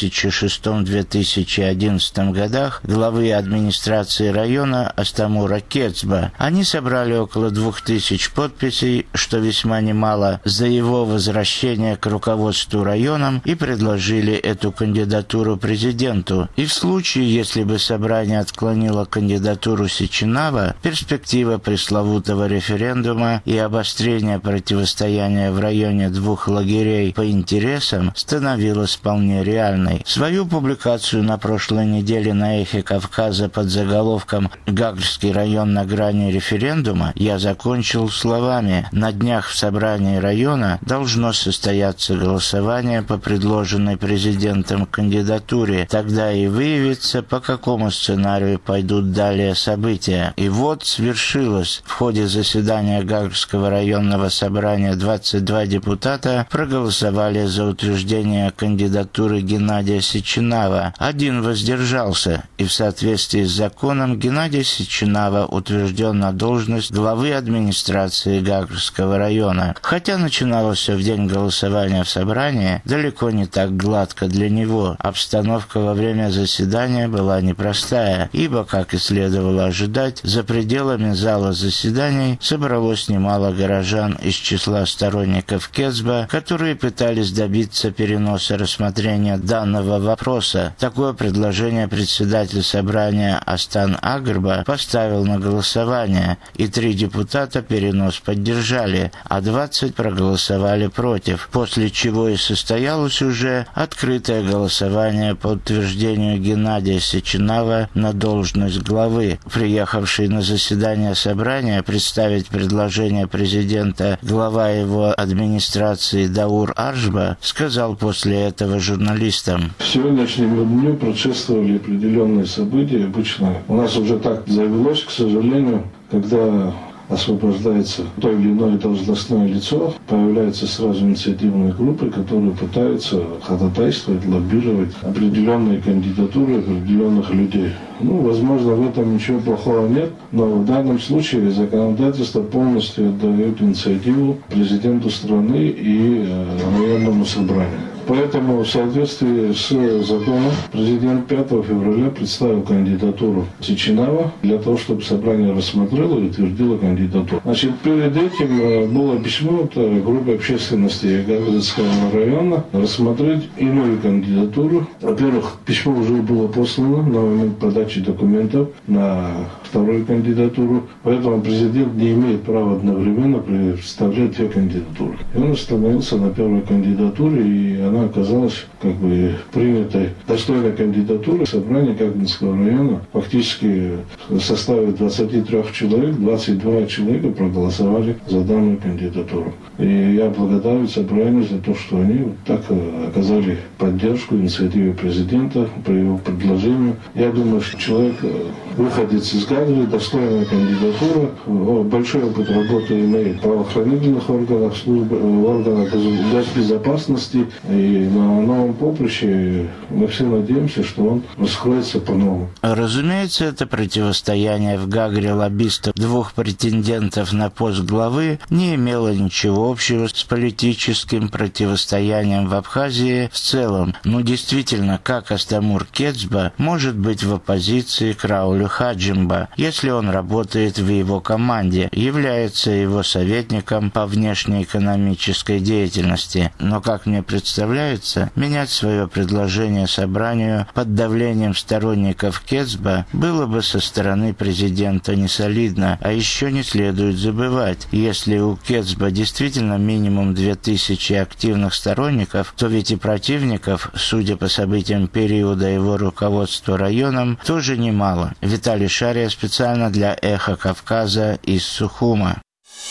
2006-2011 годах главы администрации района Астамура Кецба. Они собрали около 2000 подписей, что весьма немало, за его возвращение к руководству районом и предложили эту кандидатуру президенту. И в случае, если бы собрание отклонило кандидатуру Сеченава, перспектива пресловутого референдума и обострения противостояния в районе двух лагерей по интересам становилась вполне реальной. Свою публикацию на прошлой неделе на «Эхе Кавказа» под заголовком «Гагарский район на грани референдума» я закончил словами: «На днях в собрании района должно состояться голосование по предложенной президентом кандидатуре. Тогда и выявится, по какому сценарию пойдут далее события». И вот свершилось. В ходе заседания Гагарского районного собрания 22 депутата проголосовали за утверждение кандидатуры Геннадия Сеченава. Один воздержался, и в соответствии с законом Геннадий Сеченава утвержден на должность главы администрации Гагарского района. Хотя начиналось все в день голосования в собрании, далеко не так гладко для него. Обстановка во время заседания была непростая, ибо, как и следовало ожидать, за пределами зала заседаний собралось немало горожан из числа сторонников Кецба, которые пытались добиться переноса рассмотрения данного вопроса. Такое предложение председатель собрания Астан Агрба поставил на голосование, и 3 депутата перенос поддержали, а 20 проголосовали против, после чего и состоялось уже открытое голосование по утверждению Геннадия Сеченава на должность главы. Приехавший на заседание собрания представить предложение президента глава его администрации Даур Аржба сказал после этого журналистам: «Сегодняшнему дню предшествовали определенные события. Обычно у нас уже так завелось, к сожалению, когда освобождается то или иное должностное лицо, появляются сразу инициативные группы, которые пытаются ходатайствовать, лоббировать определенные кандидатуры определенных людей. Возможно, в этом ничего плохого нет, но в данном случае законодательство полностью отдает инициативу президенту страны и районному собранию. Поэтому в соответствии с законом президент 5 февраля представил кандидатуру Сеченава для того, чтобы собрание рассмотрело и утвердило кандидатуру. Перед этим было письмо от группы общественности Гагарского района рассмотреть иную кандидатуру. Во-первых, письмо уже было послано на момент подачи документов на вторую кандидатуру, поэтому президент не имеет права одновременно представлять 2 кандидатуры. И он остановился на первой кандидатуре, и она оказалась принятой достойной кандидатурой. Собрание Гагарского района фактически в составе 23 человек, 22 человека проголосовали за данную кандидатуру. И я благодарен собранию за то, что они так оказали поддержку инициативе президента по его предложению. Я думаю, что человек, выходец из Гагры, достойная кандидатура, большой опыт работы имеет в правоохранительных органах, органах госбезопасности, и на новом поприще мы все надеемся, что он раскроется по-новому. Разумеется, это противостояние в Гагре лоббистов 2 претендентов на пост главы не имело ничего общего с политическим противостоянием в Абхазии в целом. Действительно, как Астамур Кецба может быть в оппозиции к Раулю Хаджимба, если он работает в его команде, является его советником по внешнеэкономической деятельности. Но, как мне представляется, сопротивляется, менять свое предложение собранию под давлением сторонников Кецба было бы со стороны президента несолидно. А еще не следует забывать, если у Кецба действительно минимум 2000 активных сторонников, то ведь и противников, судя по событиям периода его руководства районом, тоже немало. Виталий Шария специально для «Эхо Кавказа» из Сухума.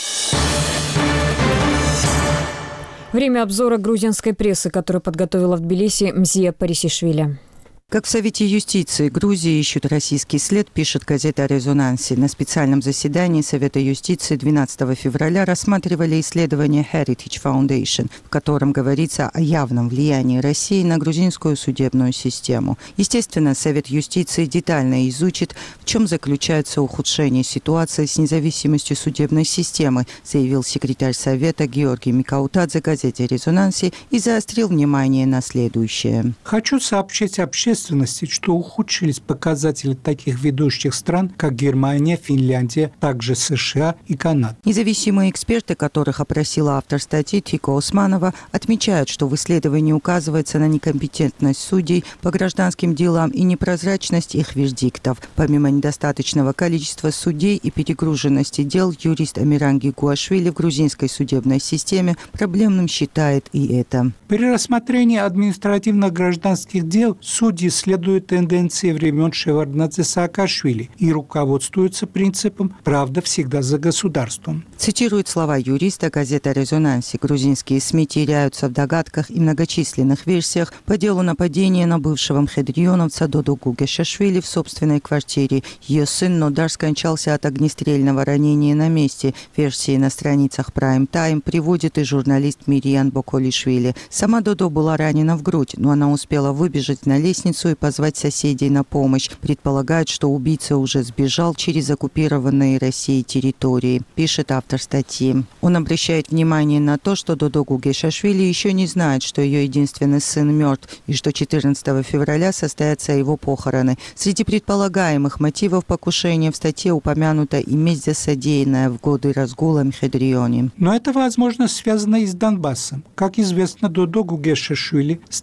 Время обзора грузинской прессы, которую подготовила в Тбилиси Мзия Парисишвили. Как в Совете юстиции Грузии ищут российский след, пишет газета «Резонанси». На специальном заседании Совета юстиции 12 февраля рассматривали исследование Heritage Foundation, в котором говорится о явном влиянии России на грузинскую судебную систему. Естественно, Совет юстиции детально изучит, в чем заключается ухудшение ситуации с независимостью судебной системы, заявил секретарь Совета Георгий Микаутадзе газете «Резонанси» и заострил внимание на следующее. Хочу сообщить общественности, что ухудшились показатели таких ведущих стран, как Германия, Финляндия, также США и Канада. Независимые эксперты, которых опросила автор статьи Тико Османова, отмечают, что в исследовании указывается на некомпетентность судей по гражданским делам и непрозрачность их вердиктов. Помимо недостаточного количества судей и перегруженности дел, юрист Амиран Гигуашвили в грузинской судебной системе проблемным считает и это. При рассмотрении административно-гражданских дел судьи следуют тенденции времен Шеварднадзе Саакашвили и руководствуются принципом «правда всегда за государством». Цитирует слова юриста газета «Резонанси». Грузинские СМИ теряются в догадках и многочисленных версиях по делу нападения на бывшего мхедрионовца Додо Гугешашвили в собственной квартире. Ее сын Нодар скончался от огнестрельного ранения на месте. Версии на страницах Prime Time приводит и журналист Мириан Боколишвили. Сама Додо была ранена в грудь, но она успела выбежать на лестницу и позвать соседей на помощь. Предполагают, что убийца уже сбежал через оккупированные Россией территории, пишет автор статьи. Он обращает внимание на то, что Додо Гугешашвили еще не знает, что ее единственный сын мертв, и что 14 февраля состоятся его похороны. Среди предполагаемых мотивов покушения в статье упомянута и месть за содеянное в годы разгула Мхедрионе. Но это, возможно, связано и с Донбассом. Как известно, Додо Гугешашвили с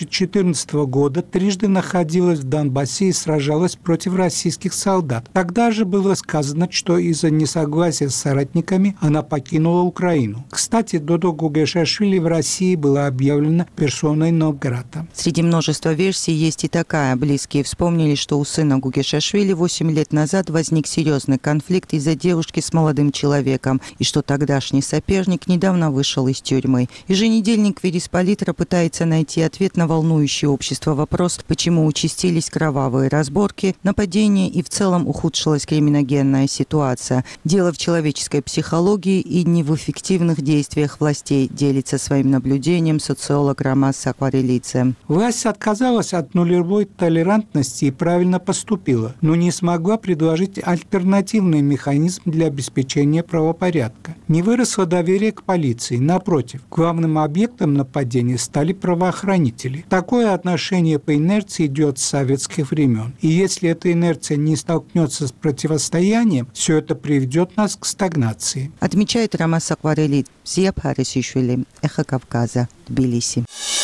2014 года трижды находилась в Донбассе и сражалась против российских солдат. Тогда же было сказано, что из-за несогласия с соратниками она покинула Украину. Кстати, Додо Гугешашвили в России была объявлена персоной нон-грата. Среди множества версий есть и такая. Близкие вспомнили, что у сына Гугешашвили 8 лет назад возник серьезный конфликт из-за девушки с молодым человеком, и что тогдашний соперник недавно вышел из тюрьмы. Еженедельник Верисполитра пытается найти ответ на волнующий общество вопрос, почему участились кровавые разборки, нападения и в целом ухудшилась криминогенная ситуация. Дело в человеческой психологии и не в эффективных действиях властей, делится своим наблюдением социолог Ромас Акварелидзе. Власть отказалась от нулевой толерантности и правильно поступила, но не смогла предложить альтернативный механизм для обеспечения правопорядка. Не выросло доверие к полиции. Напротив, главным объектом нападения стали правоохранители. Такое отношение по инерции идет с советских времен. И если эта инерция не столкнется с противостоянием, все это приведет нас к стагнации. Отмечает Ромас Акварелидзе. Мзия Парисишвили, «Эхо Кавказа», Тбилиси.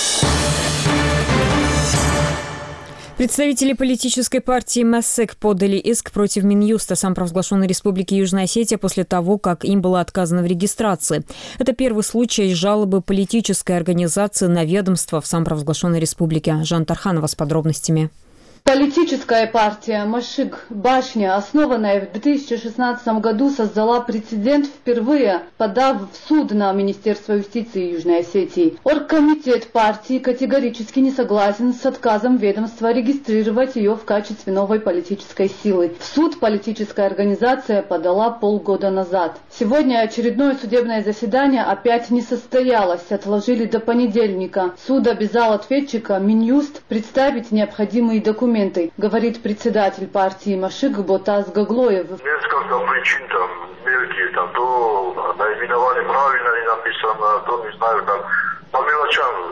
Представители политической партии МСЭК подали иск против Минюста самопровозглашенной Республики Южная Осетия после того, как им было отказано в регистрации. Это первый случай жалобы политической организации на ведомство в самопровозглашенной республике. Жанна Тарханова с подробностями. Политическая партия «Машик Башня», основанная в 2016 году, создала прецедент, впервые подав в суд на Министерство юстиции Южной Осетии. Оргкомитет партии категорически не согласен с отказом ведомства регистрировать ее в качестве новой политической силы. В суд политическая организация подала полгода назад. Сегодня очередное судебное заседание опять не состоялось, отложили до понедельника. Суд обязал ответчика Минюст представить необходимые документы, говорит председатель партии Машик Ботаз Гаглоев. Несколько причин там мелкие, то наименование правильно не написано, то не знаю, там по мелочам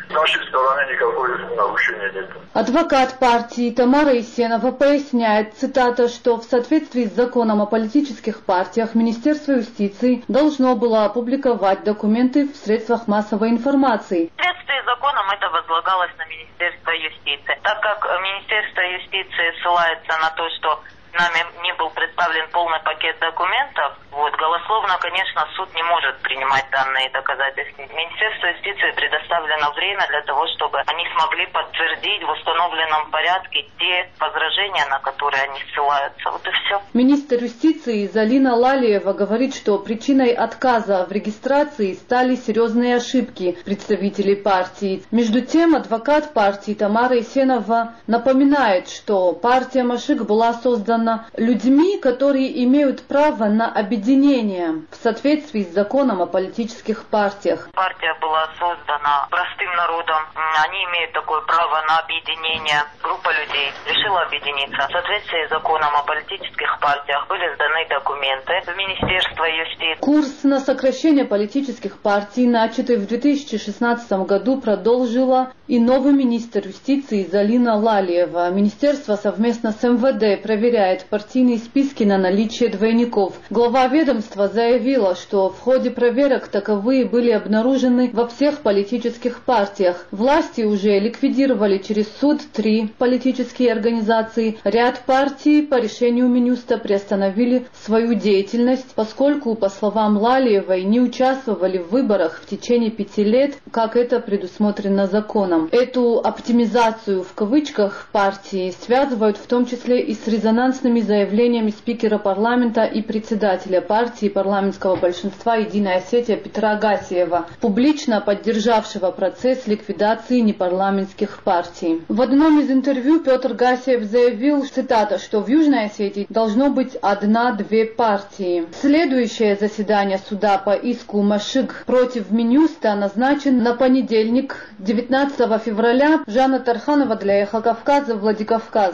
С нашей стороны никакого нарушения нет. Адвокат партии Тамара Исенова поясняет, цитата, что в соответствии с законом о политических партиях Министерство юстиции должно было опубликовать документы в средствах массовой информации. В соответствии с законом это возлагалось на Министерство юстиции. Так как Министерство юстиции ссылается на то, что нами не был представлен полный пакет документов, голословно, конечно, суд не может принимать данные доказательства. Министерству юстиции предоставлено время для того, чтобы они смогли подтвердить в установленном порядке те возражения, на которые они ссылаются. Вот и все. Министр юстиции Залина Лалиева говорит, что причиной отказа в регистрации стали серьезные ошибки представителей партии. Между тем, адвокат партии Тамара Исенова напоминает, что партия Машик была создана людьми, которые имеют право на объединение в соответствии с законом о политических партиях. Партия была создана простым народом. Они имеют такое право на объединение. Группа людей решила объединиться. В соответствии с законом о политических партиях были сданы документы в Министерство юстиции. Курс на сокращение политических партий, начатый в 2016 году, продолжила и новый министр юстиции Залина Лалиева. Министерство совместно с МВД проверяет партийные списки на наличие двойников. Глава ведомства заявила, что в ходе проверок таковые были обнаружены во всех политических партиях. Власти уже ликвидировали через суд 3 политические организации. Ряд партий по решению Минюста приостановили свою деятельность, поскольку, по словам Лалиевой, не участвовали в выборах в течение 5 лет, как это предусмотрено законом. Эту оптимизацию в кавычках партии связывают в том числе и с резонансными заявлениями спикера парламента и председателя партии парламентского большинства «Единая Осетия» Петра Гасиева, публично поддержавшего процесс ликвидации непарламентских партий. В одном из интервью Петр Гасиев заявил, цитата, что в Южной Осетии должно быть 1-2 партии. Следующее заседание суда по иску Машик против Минюста назначен на понедельник, 19 февраля. Жанна Тарханова для Эхо Кавказа, Владикавказ.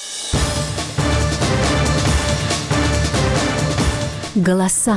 Голоса.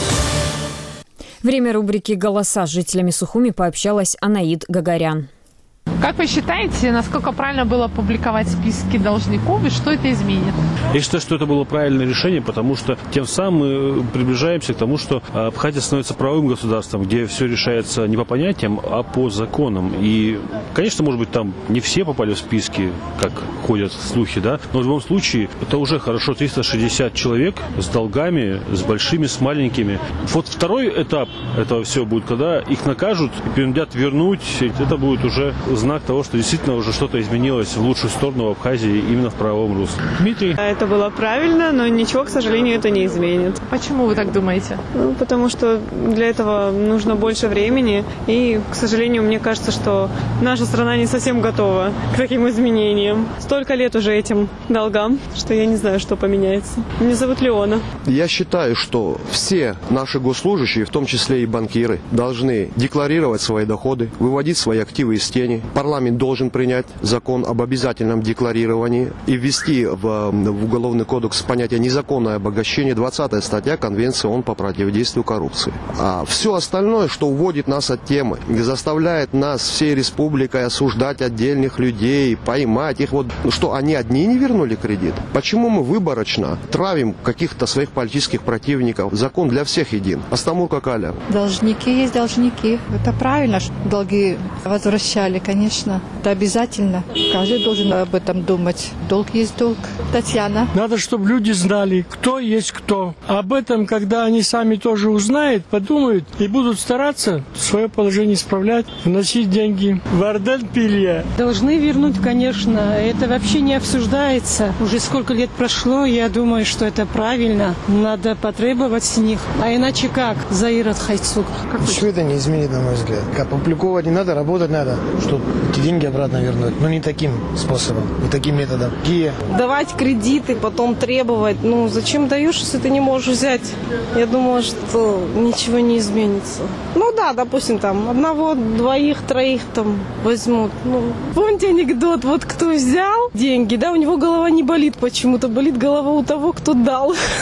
Время рубрики «Голоса» с жителями Сухуми пообщалась Анаид Гагарян. Как вы считаете, насколько правильно было публиковать списки должников и что это изменит? Я считаю, что это было правильное решение, потому что тем самым мы приближаемся к тому, что Абхазия становится правовым государством, где все решается не по понятиям, а по законам. И, конечно, может быть, там не все попали в списки, как ходят слухи, да, но в любом случае это уже хорошо 360 человек с долгами, с большими, с маленькими. Вот второй этап этого всего будет, когда их накажут и принудят вернуть. Это будет уже знак того, что действительно уже что-то изменилось в лучшую сторону в Абхазии именно в правовом русле. Дмитрий? Это было правильно, но ничего, к сожалению, это не изменит. Почему вы так думаете? Потому что для этого нужно больше времени. И, к сожалению, мне кажется, что наша страна не совсем готова к таким изменениям. Столько лет уже этим долгам, что я не знаю, что поменяется. Меня зовут Леона. Я считаю, что все наши госслужащие, в том числе и банкиры, должны декларировать свои доходы, выводить свои активы из тени. Парламент должен принять закон об обязательном декларировании и ввести в Уголовный кодекс понятие незаконное обогащение, 20 статья Конвенции ООН по противодействию коррупции. А все остальное, что уводит нас от темы, заставляет нас всей республикой осуждать отдельных людей, поймать их, что они одни не вернули кредит. Почему мы выборочно травим каких-то своих политических противников? Закон для всех един. Астамур Какаля. Должники есть должники. Это правильно, что долги возвращали, конечно. Это обязательно. Каждый должен об этом думать. Долг есть долг. Татьяна. Надо, чтобы люди знали, кто есть кто. Об этом, когда они сами тоже узнают, подумают и будут стараться свое положение исправлять, вносить деньги в Арден-Пилья. Должны вернуть, конечно. Это вообще не обсуждается. Уже сколько лет прошло, я думаю, что это правильно. Надо потребовать с них. А иначе как? Заират Хайцук. Ничего это не изменит, на мой взгляд. Опубликовать не надо, работать надо, чтобы эти деньги обратно вернуть. Но не таким способом, не таким методом. Давать кредиты, потом требовать. Зачем даешь, если ты не можешь взять? Я думаю, что ничего не изменится. Да, допустим, там, 1, 2, 3 там возьмут. Помните анекдот? Вот кто взял деньги, да, у него голова не болит почему-то. Болит голова у того, кто дал.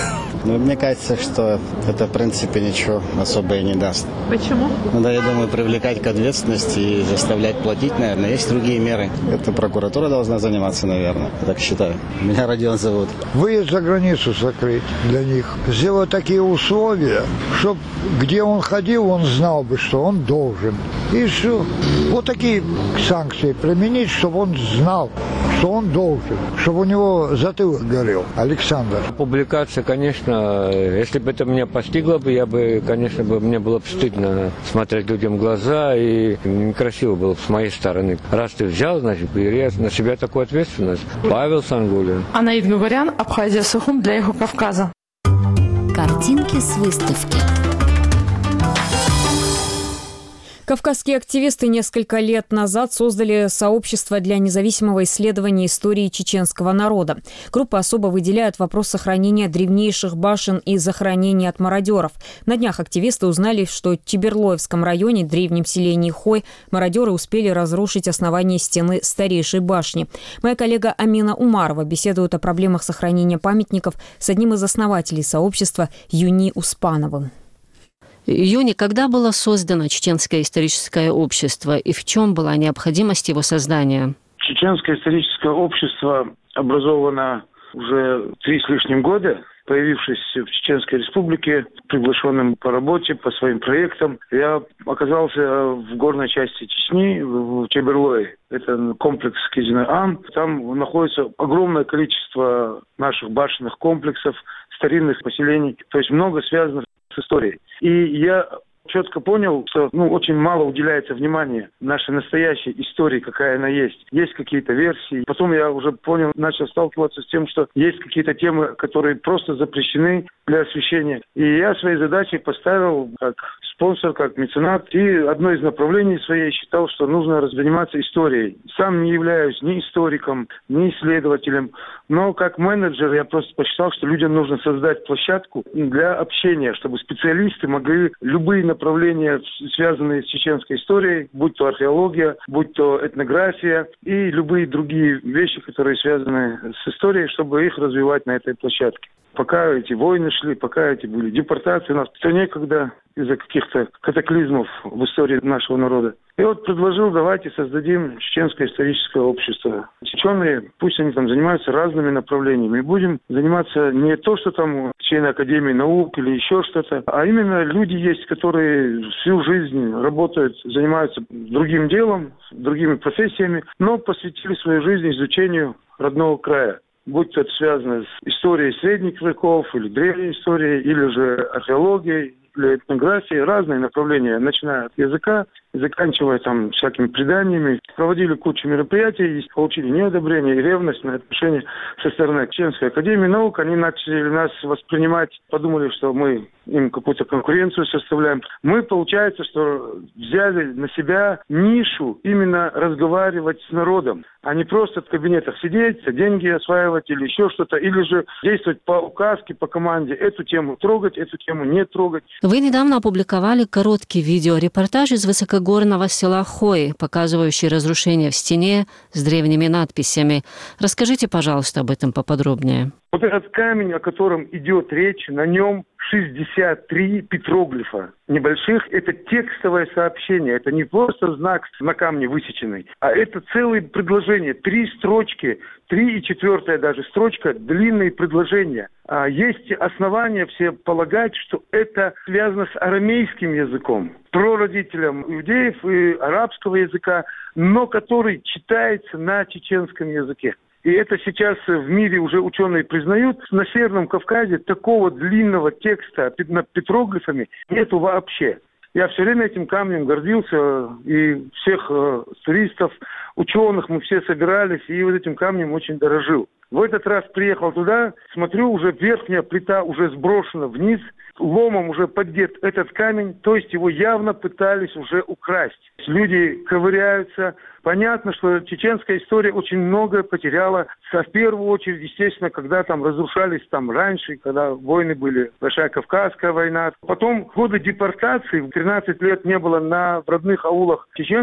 Но мне кажется, что это, в принципе, ничего особо и не даст. Почему? Ну да, я думаю, привлекать к ответственности и заставлять платить, наверное. Есть другие меры. Это прокуратура должна заниматься, наверное. Я так считаю. Меня Родион зовут. Выезд за границу закрыть для них. Сделать такие условия, чтобы где он ходил, он знал бы, что он должен. И все. Вот такие санкции применить, чтобы он знал, что он должен. Чтобы у него затылок горел. Александр. Публикация, конечно, если бы это меня постигло бы, я бы, конечно, мне было бы стыдно смотреть людям в глаза, и некрасиво было бы с моей стороны. Раз ты взял, значит, бери на себя такую ответственность. Павел Сангулин. Анаид Гугарян, Абхазия Сухум для Эхо Кавказа. Картинки с выставки. Кавказские активисты несколько лет назад создали сообщество для независимого исследования истории чеченского народа. Группа особо выделяет вопрос сохранения древнейших башен и захоронения от мародеров. На днях активисты узнали, что в Тиберлоевском районе, древнем селении Хой, мародеры успели разрушить основание стены старейшей башни. Моя коллега Амина Умарова беседует о проблемах сохранения памятников с одним из основателей сообщества Юни Успановым. Юни, когда было создано Чеченское историческое общество и в чем была необходимость его создания? Чеченское историческое общество образовано уже 3 с лишним года, появившись в Чеченской Республике, приглашенным по работе, по своим проектам. Я оказался в горной части Чечни, в Тиберлое. Это комплекс Кизине-Ан. Там находится огромное количество наших башенных комплексов, старинных поселений. То есть много связано с историей. И я четко понял, что очень мало уделяется внимания нашей настоящей истории, какая она есть. Есть какие-то версии. Потом я уже понял, начал сталкиваться с тем, что есть какие-то темы, которые просто запрещены для освещения. И я своей задачей поставил как спонсор, как меценат. И одно из направлений своей считал, что нужно заниматься историей. Сам не являюсь ни историком, ни исследователем. Но как менеджер я просто посчитал, что людям нужно создать площадку для общения, чтобы специалисты могли любые направления, связанные с чеченской историей, будь то археология, будь то этнография и любые другие вещи, которые связаны с историей, чтобы их развивать на этой площадке. Пока эти войны шли, пока эти были депортации, у нас то некогда из-за каких-то катаклизмов в истории нашего народа. И вот предложил, давайте создадим Чеченское историческое общество. Ученые, пусть они там занимаются разными направлениями. И будем заниматься не то, что там члены Академии наук или еще что-то, а именно люди есть, которые всю жизнь работают, занимаются другим делом, другими профессиями, но посвятили свою жизнь изучению родного края. Будь то это связано с историей средних веков, или древней историей, или же археологией, или этнографией, разные направления, начиная от языка и заканчивая там всякими преданиями. Проводили кучу мероприятий, получили неодобрение и ревность на отношение со стороны Чеченской Академии наук. Они начали нас воспринимать, подумали, что мы им какую-то конкуренцию составляем. Мы, получается, что взяли на себя нишу именно разговаривать с народом, а не просто в кабинетах сидеть, деньги осваивать или еще что-то, или же действовать по указке, по команде, эту тему трогать, эту тему не трогать. Вы недавно опубликовали короткий видеорепортаж из высокогорного села Хой, показывающий разрушение в стене с древними надписями. Расскажите, пожалуйста, об этом поподробнее. Вот этот камень, о котором идет речь, на нем 63 петроглифа небольших. Это текстовое сообщение. Это не просто знак на камне высеченный, а это целое предложение. 3 строчки, 3 и 4 даже строчка, длинные предложения. Есть основания все полагать, что это связано с арамейским языком, прародителем иудеев и арабского языка, но который читается на чеченском языке. И это сейчас в мире уже ученые признают. На Северном Кавказе такого длинного текста над петроглифами нету вообще. Я все время этим камнем гордился, и всех туристов, ученых мы все собирались, и вот этим камнем очень дорожил. В этот раз приехал туда, смотрю, уже верхняя плита уже сброшена вниз, ломом уже поддет этот камень, то есть его явно пытались уже украсть. Люди ковыряются. Понятно, что чеченская история очень многое потеряла. В первую очередь, естественно, когда там разрушались там раньше, когда войны были, Большая Кавказская война. Потом годы депортации, 13 лет не было на родных аулах чеченцев.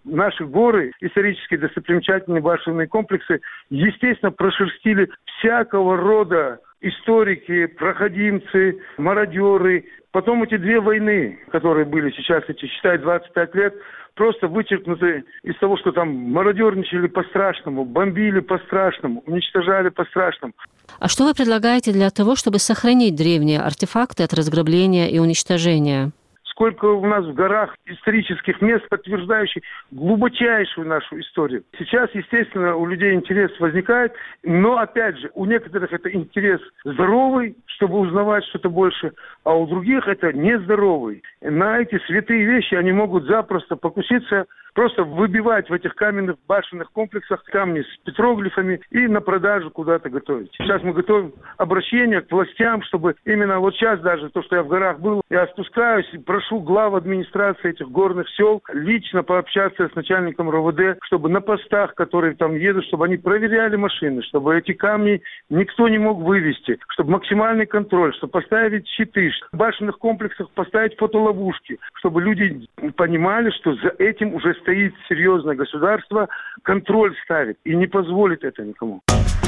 Наши горы, исторические достопримечательные башенные комплексы, естественно, прошерстили всякого рода историки, проходимцы, мародеры. Потом эти две войны, которые были сейчас, эти, считай, 25 лет, просто вычеркнуты из того, что там мародерничали по-страшному, бомбили по-страшному, уничтожали по-страшному. А что вы предлагаете для того, чтобы сохранить древние артефакты от разграбления и уничтожения? Сколько у нас в горах исторических мест, подтверждающих глубочайшую нашу историю. Сейчас, естественно, у людей интерес возникает, но, опять же, у некоторых это интерес здоровый, чтобы узнавать что-то больше, а у других это нездоровый. На эти святые вещи они могут запросто покуситься, просто выбивать в этих каменных башенных комплексах камни с петроглифами и на продажу куда-то готовить. Сейчас мы готовим обращение к властям, чтобы именно вот сейчас даже, то, что я в горах был, я спускаюсь и прошу глав администрации этих горных сел лично пообщаться с начальником РОВД, чтобы на постах, которые там едут, чтобы они проверяли машины, чтобы эти камни никто не мог вывести, чтобы максимальный контроль, чтобы поставить щиты, в башенных комплексах поставить фотоловушки, чтобы люди понимали, что за этим уже стоит серьезное государство, контроль ставит и не позволит это никому.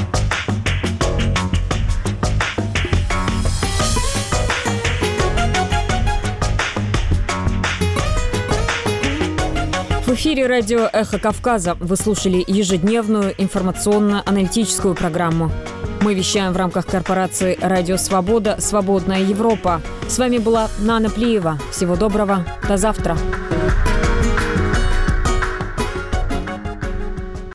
В эфире радио «Эхо Кавказа». Вы слушали ежедневную информационно-аналитическую программу. Мы вещаем в рамках корпорации «Радио Свобода. Свободная Европа». С вами была Нана Плиева. Всего доброго. До завтра.